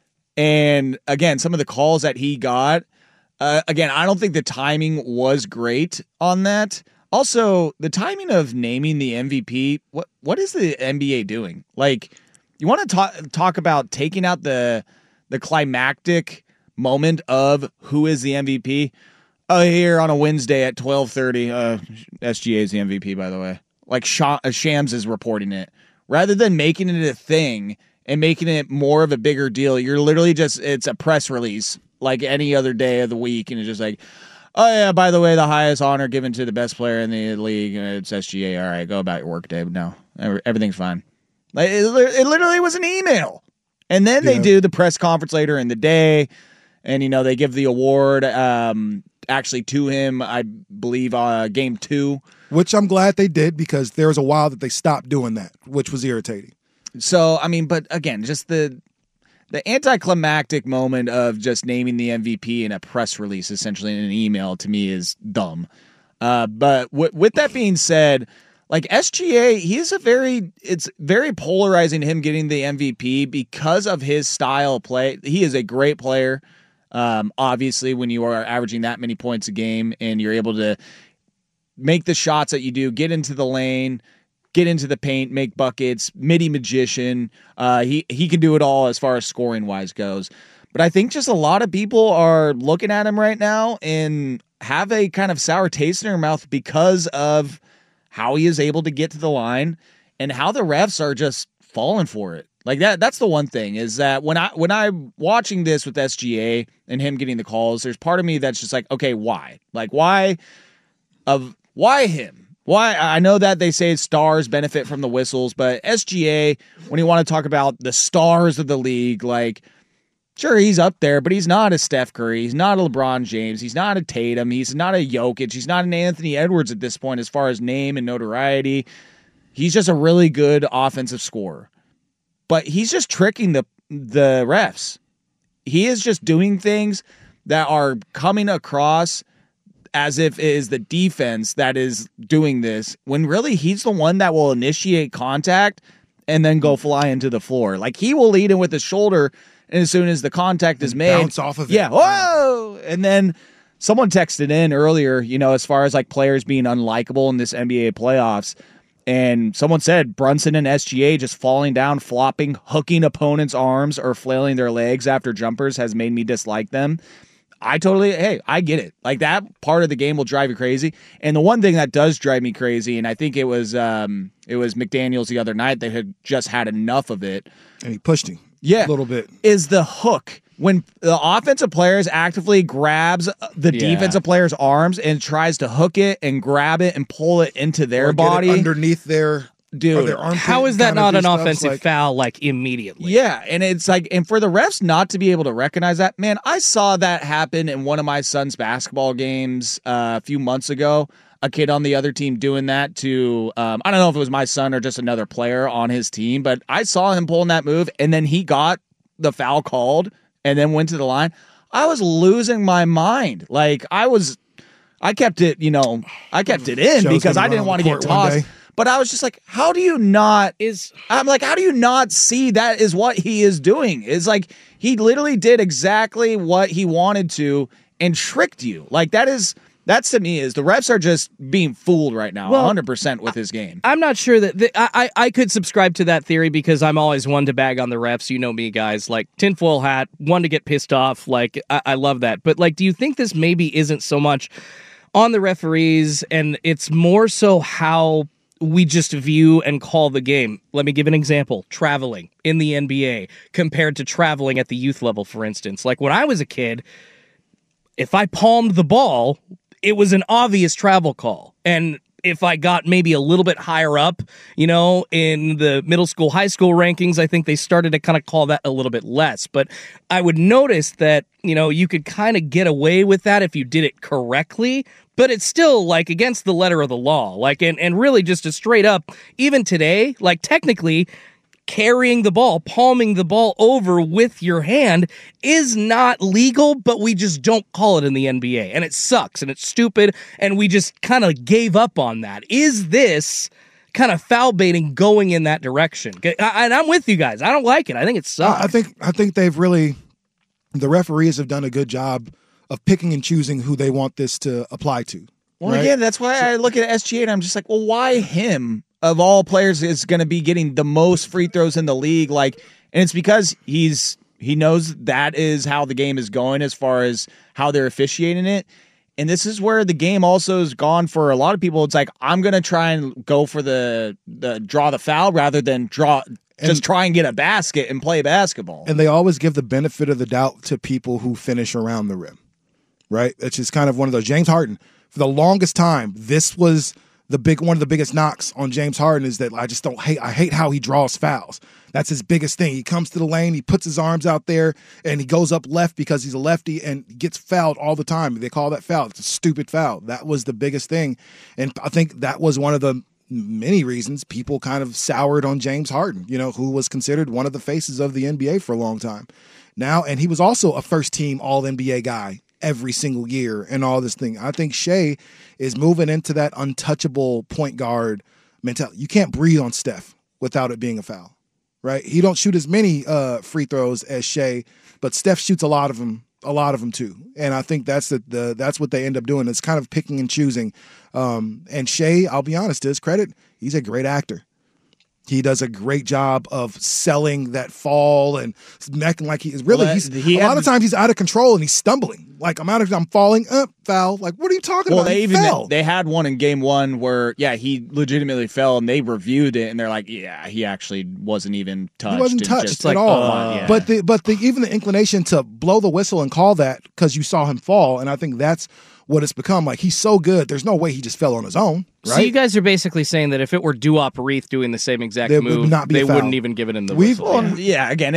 And again, some of the calls that he got, again, I don't think the timing was great on that. Also, the timing of naming the MVP, what is the NBA doing? Like, you want to talk about taking out the climactic moment of who is the MVP? Here on a Wednesday at 12:30, SGA is the MVP, by the way. Like Shams is reporting it. Rather than making it a thing and making it more of a bigger deal, you're literally it's a press release like any other day of the week, and it's just like, oh, yeah, by the way, the highest honor given to the best player in the league, it's SGA. All right, go about your work, Dave. No, everything's fine. Like, it literally was an email. And then they do the press conference later in the day, and, they give the award actually to him, I believe, game 2. Which I'm glad they did, because there was a while that they stopped doing that, which was irritating. So, I mean, but again, just the anticlimactic moment of just naming the MVP in a press release, essentially in an email, to me is dumb. But with that being said, like SGA, it's very polarizing him getting the MVP because of his style of play. He is a great player. Obviously, when you are averaging that many points a game and you're able to make the shots that you do, get into the lane, get into the paint, make buckets, midi magician. He can do it all as far as scoring wise goes. But I think just a lot of people are looking at him right now and have a kind of sour taste in their mouth because of how he is able to get to the line and how the refs are just falling for it. Like that's the one thing, is that when I'm watching this with SGA and him getting the calls, there's part of me that's just like, okay, why? Like why him? Why? I know that they say stars benefit from the whistles, but SGA, when you want to talk about the stars of the league, like, sure, he's up there, but he's not a Steph Curry. He's not a LeBron James. He's not a Tatum. He's not a Jokic. He's not an Anthony Edwards at this point as far as name and notoriety. He's just a really good offensive scorer. But he's just tricking the refs. He is just doing things that are coming across as if it is the defense that is doing this, when really he's the one that will initiate contact and then go fly into the floor. Like, he will lead in with his shoulder, and as soon as the contact is made, bounce off of it. Yeah, whoa! And then someone texted in earlier, as far as like players being unlikable in this NBA playoffs, and someone said Brunson and SGA just falling down, flopping, hooking opponents' arms, or flailing their legs after jumpers has made me dislike them. I get it. Like, that part of the game will drive you crazy. And the one thing that does drive me crazy, and I think it was McDaniels the other night that had just had enough of it. And he pushed him a little bit. Is the hook. When the offensive players actively grabs the defensive player's arms and tries to hook it and grab it and pull it into their body. Get it underneath their dude, their armpit How is that kinda not do an stuff, offensive like- foul, like, immediately? Yeah, and it's like, and for the refs not to be able to recognize that, man, I saw that happen in one of my son's basketball games a few months ago. A kid on the other team doing that to, I don't know if it was my son or just another player on his team, but I saw him pulling that move, and then he got the foul called and then went to the line. I was losing my mind. Like, I kept it, in Show's because gonna I run didn't on want to the get court one tossed. day. But I was just like, how do you not? I'm like, how do you not see that is what he is doing? It's like he literally did exactly what he wanted to and tricked you. Like that's to me is the refs are just being fooled right now, 100% with his game. I'm not sure that I could subscribe to that theory because I'm always one to bag on the refs. You know me, guys. Like, tinfoil hat, one to get pissed off. Like, I love that. But, like, do you think this maybe isn't so much on the referees and it's more so how we just view and call the game? Let me give an example. Traveling in the NBA compared to traveling at the youth level, for instance. Like, when I was a kid, if I palmed the ball, it was an obvious travel call. And if I got maybe a little bit higher up, in the middle school, high school rankings, I think they started to kind of call that a little bit less. But I would notice that, you could kind of get away with that if you did it correctly, but it's still like against the letter of the law. Like, and really just a straight up, even today, like technically, carrying the ball, palming the ball over with your hand is not legal, but we just don't call it in the NBA. And it sucks and it's stupid. And we just kind of gave up on that. Is this kind of foul baiting going in that direction? And I'm with you guys. I don't like it. I think it sucks. I think they've really, the referees have done a good job of picking and choosing who they want this to apply to. Well, right? again, that's why I look at SGA and I'm just like, well, why him? Of all players is going to be getting the most free throws in the league. Like, and it's because he knows that is how the game is going as far as how they're officiating it. And this is where the game also has gone for a lot of people. It's like, I'm going to try and go for the draw the foul rather than just try and get a basket and play basketball. And they always give the benefit of the doubt to people who finish around the rim, right? It's just kind of one of those. James Harden, for the longest time, this was one of the biggest knocks on James Harden is that I hate how he draws fouls. That's his biggest thing. He comes to the lane, he puts his arms out there, and he goes up left because he's a lefty and gets fouled all the time. They call that foul. It's a stupid foul. That was the biggest thing. And I think that was one of the many reasons people kind of soured on James Harden, who was considered one of the faces of the NBA for a long time. Now, and he was also a first-team All-NBA guy every single year and all this thing. I think Shea is moving into that untouchable point guard mentality. You can't breathe on Steph without it being a foul, right? He don't shoot as many free throws as Shea, but Steph shoots a lot of them too. And I think that's that's what they end up doing. It's kind of picking and choosing. And Shea, I'll be honest, to his credit, he's a great actor. He does a great job of selling that fall and acting like he is really. A lot of times he's out of control and he's stumbling. Like I'm falling, foul. Like, what are you talking about? They had one in game one where he legitimately fell and they reviewed it and they're like, yeah, he actually wasn't even touched. He wasn't touched just at all. Yeah. But even the inclination to blow the whistle and call that because you saw him fall, and I think that's what it's become. Like, he's so good, there's no way he just fell on his own, right? So you guys are basically saying that if it were Duop Reith doing the same exact There move, would not be a they foul. wouldn't even give it in the whistle. Again,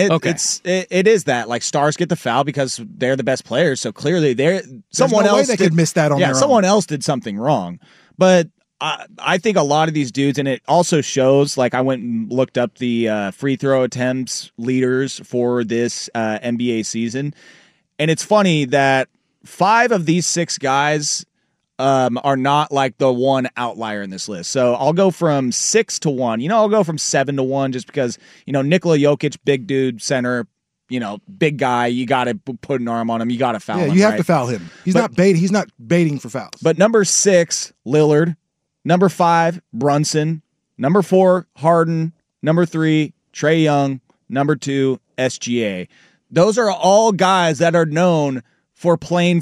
it is that. Like, stars get the foul because they're the best players, so clearly someone else could miss that on their own. Someone else did something wrong. But I think a lot of these dudes, and it also shows, like, I went and looked up the free throw attempts leaders for this NBA season, and it's funny that 5 of these 6 guys are not like the one outlier in this list. So I'll go from 6 to 1. I'll go from 7 to 1 just because, Nikola Jokic, big dude, center, big guy. You got to put an arm on him. You got to foul him. Yeah, you have to foul him. He's not baiting for fouls. But number 6, Lillard. Number 5, Brunson. Number 4, Harden. Number 3, Trae Young. Number 2, SGA. Those are all guys that are known for playing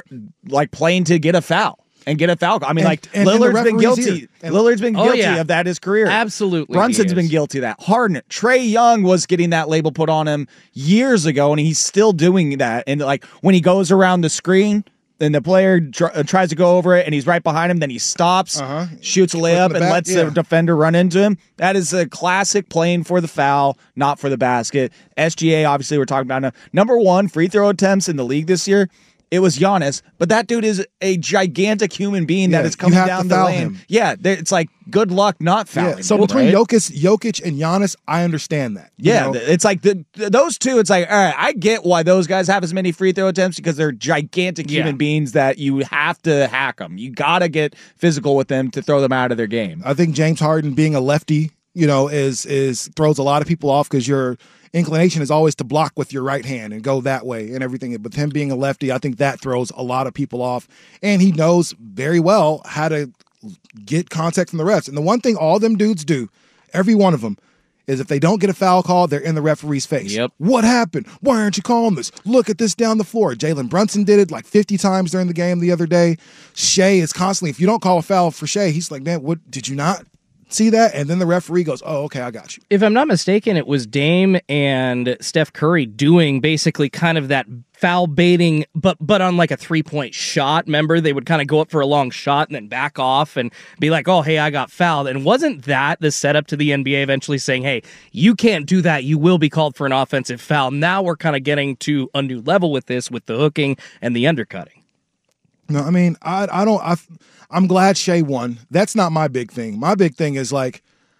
to get a foul. And get a foul. I mean, Lillard's been guilty. Lillard's been guilty of that his career. Absolutely. Brunson's been guilty of that. Harden, Trae Young was getting that label put on him years ago, and he's still doing that. And when he goes around the screen, and the player tries to go over it, and he's right behind him. Then he stops, shoots a layup, and lets the defender run into him. That is a classic playing for the foul, not for the basket. SGA, obviously, we're talking about now. Number 1 free throw attempts in the league this year. It was Giannis, but that dude is a gigantic human being that is coming down the lane. Him. Yeah, it's like good luck not fouling. So between Jokic and Giannis, I understand that. Yeah, it's like those two. It's like, all right, I get why those guys have as many free throw attempts because they're gigantic human beings that you have to hack them. You got to get physical with them to throw them out of their game. I think James Harden being a lefty, is throws a lot of people off because your inclination is always to block with your right hand and go that way and everything. But him being a lefty, I think that throws a lot of people off. And he knows very well how to get contact from the refs. And the one thing all them dudes do, every one of them, is if they don't get a foul call, they're in the referee's face. Yep. What happened? Why aren't you calling this? Look at this down the floor. Jalen Brunson did it like 50 times during the game the other day. Shea is constantly, if you don't call a foul for Shea, he's like, man, what did you not see that? And then the referee goes, oh, okay, I got you. If I'm not mistaken, it was Dame and Steph Curry doing basically kind of that foul baiting, but on like a 3-point shot. Remember, they would kind of go up for a long shot and then back off and be like, oh, hey, I got fouled. And wasn't that the setup to the NBA eventually saying, hey, you can't do that. You will be called for an offensive foul. Now we're kind of getting to a new level with this, with the hooking and the undercutting. No, I mean, I'm glad Shea won. That's not my big thing. My big thing is like,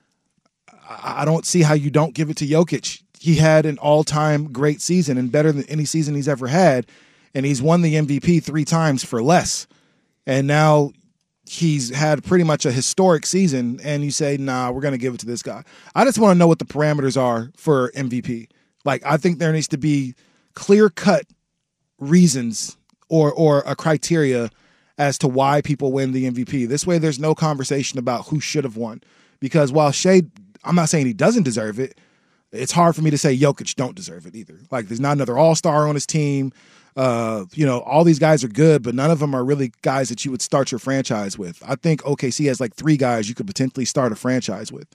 I don't see how you don't give it to Jokic. He had an all-time great season and better than any season he's ever had, and he's won the MVP 3 times for less. And now he's had pretty much a historic season, and you say, nah, we're going to give it to this guy. I just want to know what the parameters are for MVP. Like, I think there needs to be clear-cut reasons or a criteria as to why people win the MVP. This way there's no conversation about who should have won. Because while Shea, I'm not saying he doesn't deserve it, it's hard for me to say Jokic don't deserve it either. Like, there's not another all-star on his team. All these guys are good, but none of them are really guys that you would start your franchise with. I think OKC has like 3 guys you could potentially start a franchise with.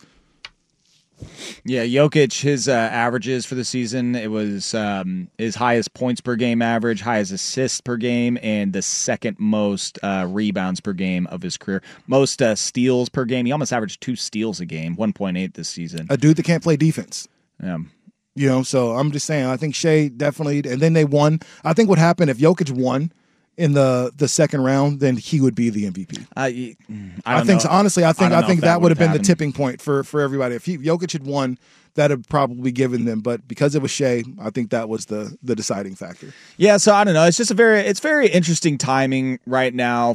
Yeah, Jokic, his averages for the season, it was his highest points per game average, highest assists per game, and the second most rebounds per game of his career. Most steals per game. He almost averaged 2 steals a game, 1.8 this season. A dude that can't play defense. Yeah. So I'm just saying, I think Shea definitely, and then they won. I think what happened if Jokic won in the second round, then he would be the MVP. I think that would have been the tipping point for everybody. If Jokic had won, that would probably given them. But because it was Shea, I think that was the deciding factor. Yeah, so I don't know. It's just it's very interesting timing right now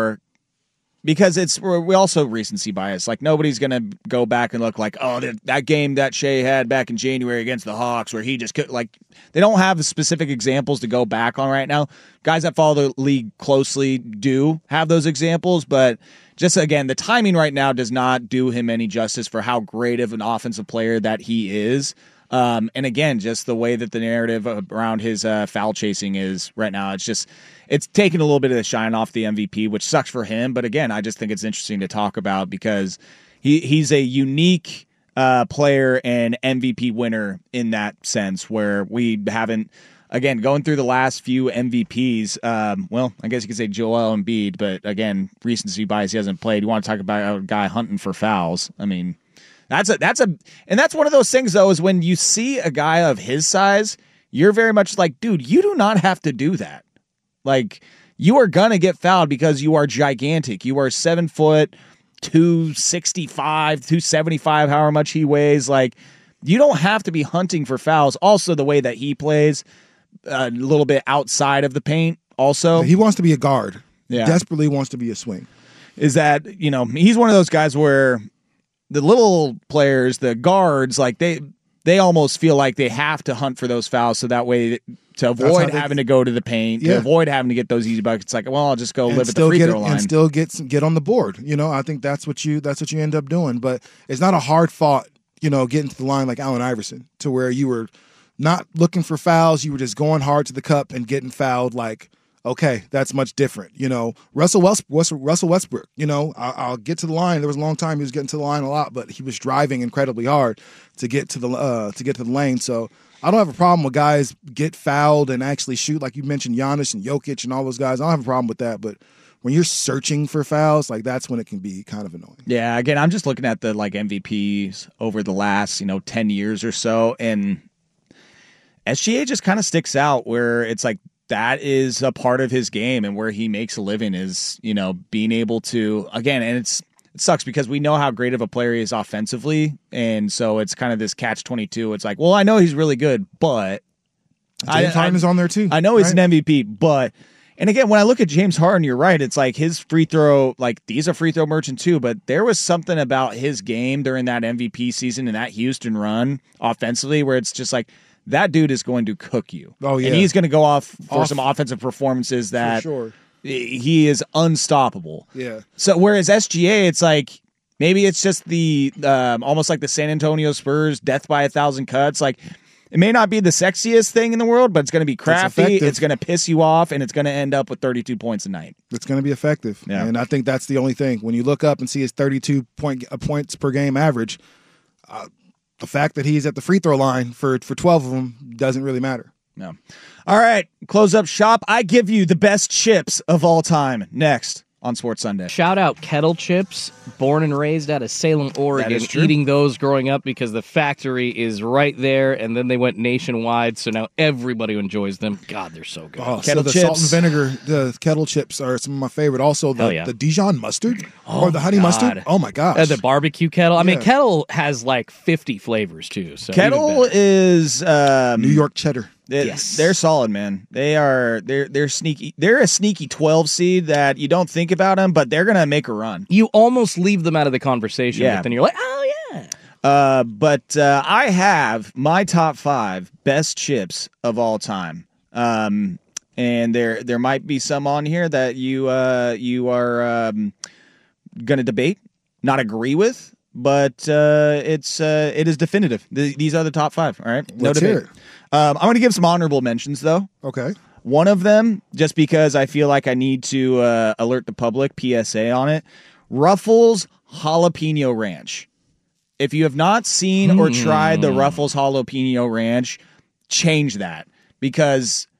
because we also recency bias. Like, nobody's going to go back and look like, oh, that game that Shea had back in January against the Hawks where he just could, like, they don't have specific examples to go back on right now. Guys that follow the league closely do have those examples, but just, again, the timing right now does not do him any justice for how great of an offensive player that he is. And again, just the way that the narrative around his foul chasing is right now, it's taking a little bit of the shine off the MVP, which sucks for him. But again, I just think it's interesting to talk about because he's a unique player and MVP winner in that sense, where we haven't, again, going through the last few MVPs. Well, I guess you could say Joel Embiid, but again, recency bias, he hasn't played. You want to talk about a guy hunting for fouls? I mean, and that's one of those things though, is when you see a guy of his size, you're very much like, dude, you do not have to do that. Like, you are gonna get fouled because you are gigantic. You are 7 foot, 265, 275, however much he weighs. Like, you don't have to be hunting for fouls. Also, the way that he plays, a little bit outside of the paint. Also, he wants to be a guard. Yeah, desperately wants to be a swing. Is that, he's one of those guys where the little players, the guards, like they almost feel like they have to hunt for those fouls so that way to avoid having to go to the paint, to avoid having to get those easy buckets. It's like, well, I'll just go live at the free throw line and still get on the board. I think that's what you end up doing. But it's not a hard fought, getting to the line like Allen Iverson, to where you were not looking for fouls, you were just going hard to the cup and getting fouled like okay, that's much different. You know, Russell Westbrook, you know, I'll get to the line. There was a long time he was getting to the line a lot, but he was driving incredibly hard to get to the lane. So I don't have a problem with guys get fouled and actually shoot, like you mentioned, Giannis and Jokic and all those guys. I don't have a problem with that, but when you're searching for fouls, like that's when it can be kind of annoying. Yeah, again, I'm just looking at the like MVPs over the last, 10 years or so, and SGA just kind of sticks out where it's like that is a part of his game, and where he makes a living is, being able to, again, and it sucks because we know how great of a player he is offensively, and so it's kind of this catch-22. It's like, well, I know he's really good, but James Harden is on there too. I know he's an MVP, but and again, when I look at James Harden, you're right. It's like his free throw, like he's a free throw merchant too, but there was something about his game during that MVP season and that Houston run offensively where it's just like that dude is going to cook you. Oh, yeah. And he's going to go off for some offensive performances that For sure. he is unstoppable. Yeah. So whereas SGA, it's like maybe it's just the almost like the San Antonio Spurs death by 1,000 cuts. Like it may not be the sexiest thing in the world, but it's going to be crafty. It's going to piss you off, and it's going to end up with 32 points a night. It's going to be effective. Yeah. And I think that's the only thing. When you look up and see his 32 points per game average, the fact that he's at the free throw line for 12 of them doesn't really matter. No. All right, close up shop. I give you the best chips of all time. Next on Sports Sunday. Shout out Kettle Chips, born and raised out of Salem, Oregon, is true. eating those growing up because the factory is right there, and then they went nationwide, so now everybody enjoys them. God, they're so good. Oh, Kettle so the chips. salt and vinegar, the kettle chips are some of my favorite. Also, Hell yeah. the Dijon mustard or the honey mustard. Oh my gosh. The barbecue kettle. I mean, Yeah. Kettle has like 50 flavors too. So Kettle even better. is New York cheddar. Yes. They're solid, man. They're sneaky. They're a sneaky 12 seed that you don't think about them, but they're gonna make a run. You almost leave them out of the conversation, Yeah. but then you're like, oh yeah. But I have my top 5 best chips of all time. And there might be some on here that you are gonna debate, not agree with, but it is definitive. These are the top 5. All right, no Let's debate. hear it. I'm going to give some honorable mentions though. Okay. One of them, just because I feel like I need to alert the public, PSA on it, Ruffles Jalapeno Ranch. If you have not seen or tried the Ruffles Jalapeno Ranch, change that, because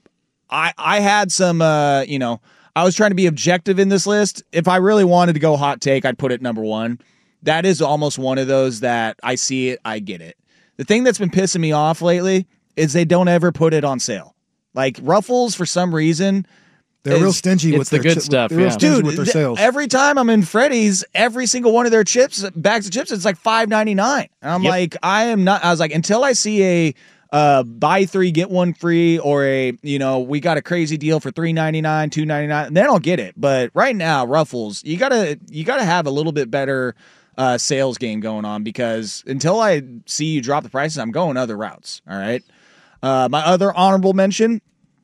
I had some, I was trying to be objective in this list. If I really wanted to go hot take, I'd put it number 1. That is almost one of those that I see it, I get it. The thing that's been pissing me off lately is they don't ever put it on sale. Like Ruffles, for some reason, They're real stingy it's with the their good stuff, They're real yeah. stingy dude, with their sales. every time I'm in Freddy's, every single one of their bags of chips, it's like $5.99. And I'm Yep. like, I was like, until I see a buy 3 get 1 free, or we got a crazy deal for $3.99, $2.99, then I'll get it. But right now, Ruffles, you gotta have a little bit better sales game going on, because until I see you drop the prices, I'm going other routes. All right. My other honorable mention,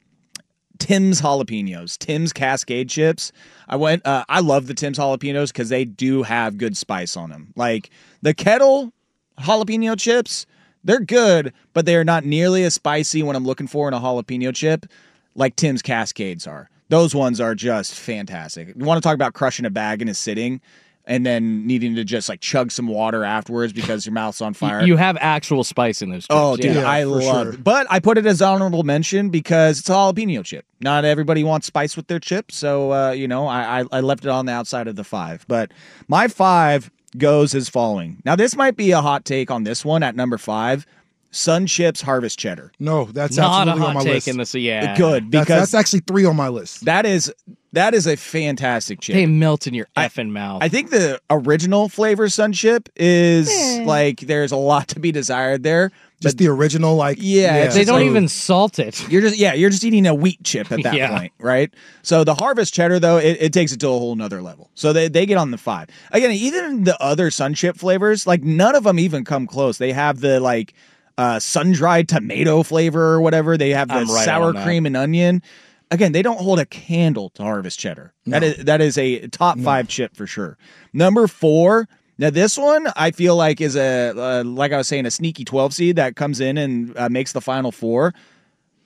Tim's jalapenos, Tim's Cascade chips. I love the Tim's jalapenos because they do have good spice on them. Like the Kettle jalapeno chips, they're good, but they are not nearly as spicy when I'm looking for in a jalapeno chip like Tim's Cascades are. Those ones are just fantastic. You want to talk about crushing a bag in a sitting and then needing to just like chug some water afterwards because your mouth's on fire. You have actual spice in those chips. Oh, dude, Yeah, I for love sure. it. But I put it as honorable mention because it's a jalapeno chip. Not everybody wants spice with their chip, so, I left it on the outside of the 5. But my 5 goes as following. Now, this might be a hot take on this one at number 5. Sun Chips Harvest Cheddar. No, that's Not a absolutely on hot my take list. in this. Yeah. Good, because That's actually 3 on my list. that is a fantastic chip. They melt in your effing mouth. I think the original flavor Sun Chip is like there's a lot to be desired there. Just the original, like Yeah, they don't so- even salt it. You're just eating a wheat chip at that Yeah. point, right? So the Harvest Cheddar, though, it takes it to a whole nother level. So they get on the 5. Again, even the other Sun Chip flavors, like none of them even come close. They have the like sun-dried tomato flavor or whatever. They have the I'm right sour on that. cream and onion. Again, they don't hold a candle to Harvest Cheddar. That is a top 5 chip for sure. Number 4. Now, this one I feel like is like I was saying, a sneaky 12 seed that comes in and makes the final 4.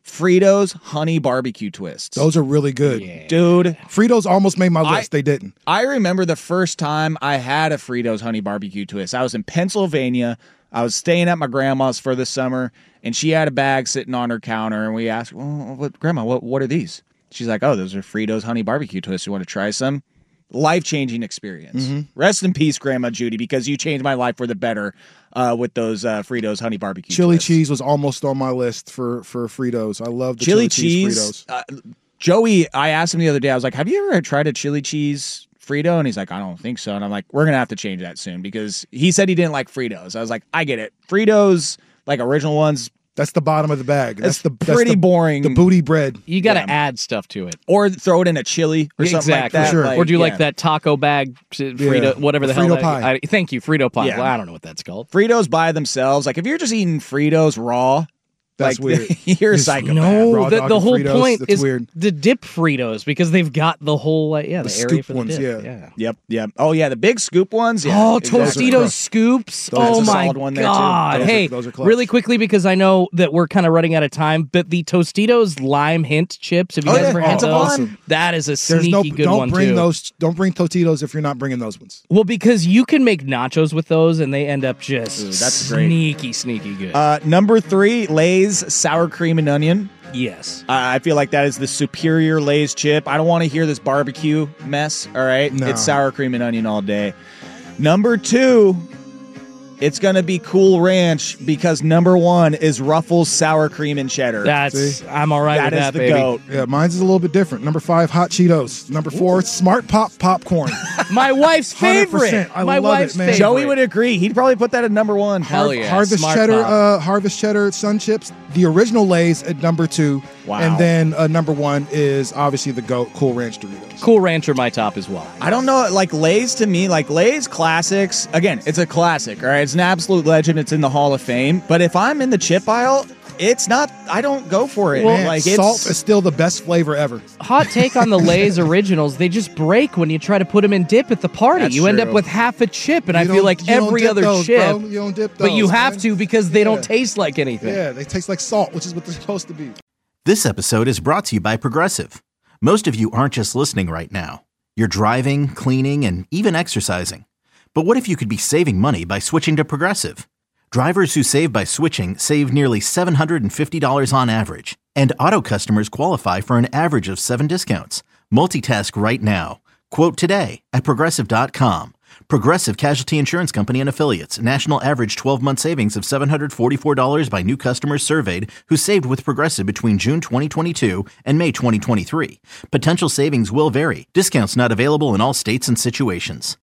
Fritos honey barbecue twists. Those are really good. Yeah. Dude, Fritos almost made my list. They didn't. I remember the first time I had a Fritos honey barbecue twist. I was in Pennsylvania. I was staying at my grandma's for the summer, and she had a bag sitting on her counter, and we asked, well, Grandma, what are these? She's like, oh, those are Fritos honey barbecue twists. You want to try some? Life-changing experience. Rest in peace, Grandma Judy, because you changed my life for the better with those Fritos honey barbecue Chili twists. cheese was almost on my list for Fritos. I love the Chili cheese cheese. Fritos. Joey, I asked him the other day, I was like, have you ever tried a chili cheese Frito? And he's like, I don't think so. And I'm like, we're going to have to change that soon because he said he didn't like Fritos. I was like, I get it. Fritos, like original ones, That's the bottom of the bag. That's the pretty boring. The booty bread. You got to add stuff to it. Or throw it in a chili or something like Exactly. that. Sure. Like, Or do you yeah. like that taco bag, Frito, whatever the hell Frito that pie. thank you, Frito pie. Yeah. Well, I don't know what that's called. Fritos by themselves? Like if you're just eating Fritos raw, That's like, weird. You're a Just- psychopath. No, raw the dog and whole Fritos, point that's is weird. the dip Fritos because they've got the whole the area scoop for the ones, dip. yeah. Yep. Oh yeah, the big scoop ones. Yeah, Oh, exactly. Tostitos scoops. Those Oh are a my solid one there, too. god. Those are- Hey, those are clutch. really quickly because I know that we're kind of running out of time, but the Tostitos lime hint chips, have you Oh, guys yeah. ever had Hint of those? lime. That is a There's sneaky no. good Don't one bring too. those. Don't bring Totitos if you're not bringing those ones. Well, because you can make nachos with those and they end up just Ooh, that's great. sneaky good. Number 3, Lay's sour cream and onion. Yes. I feel like that is the superior Lay's chip. I don't want to hear this barbecue mess. All right, No. It's sour cream and onion all day. Number 2, it's gonna be Cool Ranch because number 1 is Ruffles sour cream and cheddar. I'm all right That with is that, the baby. goat. Yeah, mine's is a little bit different. Number 5, hot Cheetos. Number 4, Smart Pop popcorn. My wife's 100%. favorite. I My love it, wife's man. favorite. Joey would agree. He'd probably put that at number 1. Hell yeah. Harvest Smart cheddar, Pop. Harvest cheddar Sun Chips. The original Lay's at number 2. Wow. And then number 1 is obviously the GOAT Cool Ranch Doritos. Cool Ranch are my top as well. I don't know, like Lay's to me, like Lay's classics, again, it's a classic, all right? It's an absolute legend. It's in the Hall of Fame. But if I'm in the chip aisle, it's not, I don't go for it. Man, like salt is still the best flavor ever. Hot take on the Lay's originals. They just break when you try to put them in dip at the party. That's you end true. up with half a chip, and I You feel don't- like you don't every dip other those, chip. bro. You don't dip those, But you have man. to because they Yeah. don't taste like anything. Yeah, they taste like salt, which is what they're supposed to be. This episode is brought to you by Progressive. Most of you aren't just listening right now. You're driving, cleaning, and even exercising. But what if you could be saving money by switching to Progressive? Drivers who save by switching save nearly $750 on average. And auto customers qualify for an average of 7 discounts. Multitask right now. Quote today at Progressive.com. Progressive Casualty Insurance Company and Affiliates. National average 12-month savings of $744 by new customers surveyed who saved with Progressive between June 2022 and May 2023. Potential savings will vary. Discounts not available in all states and situations.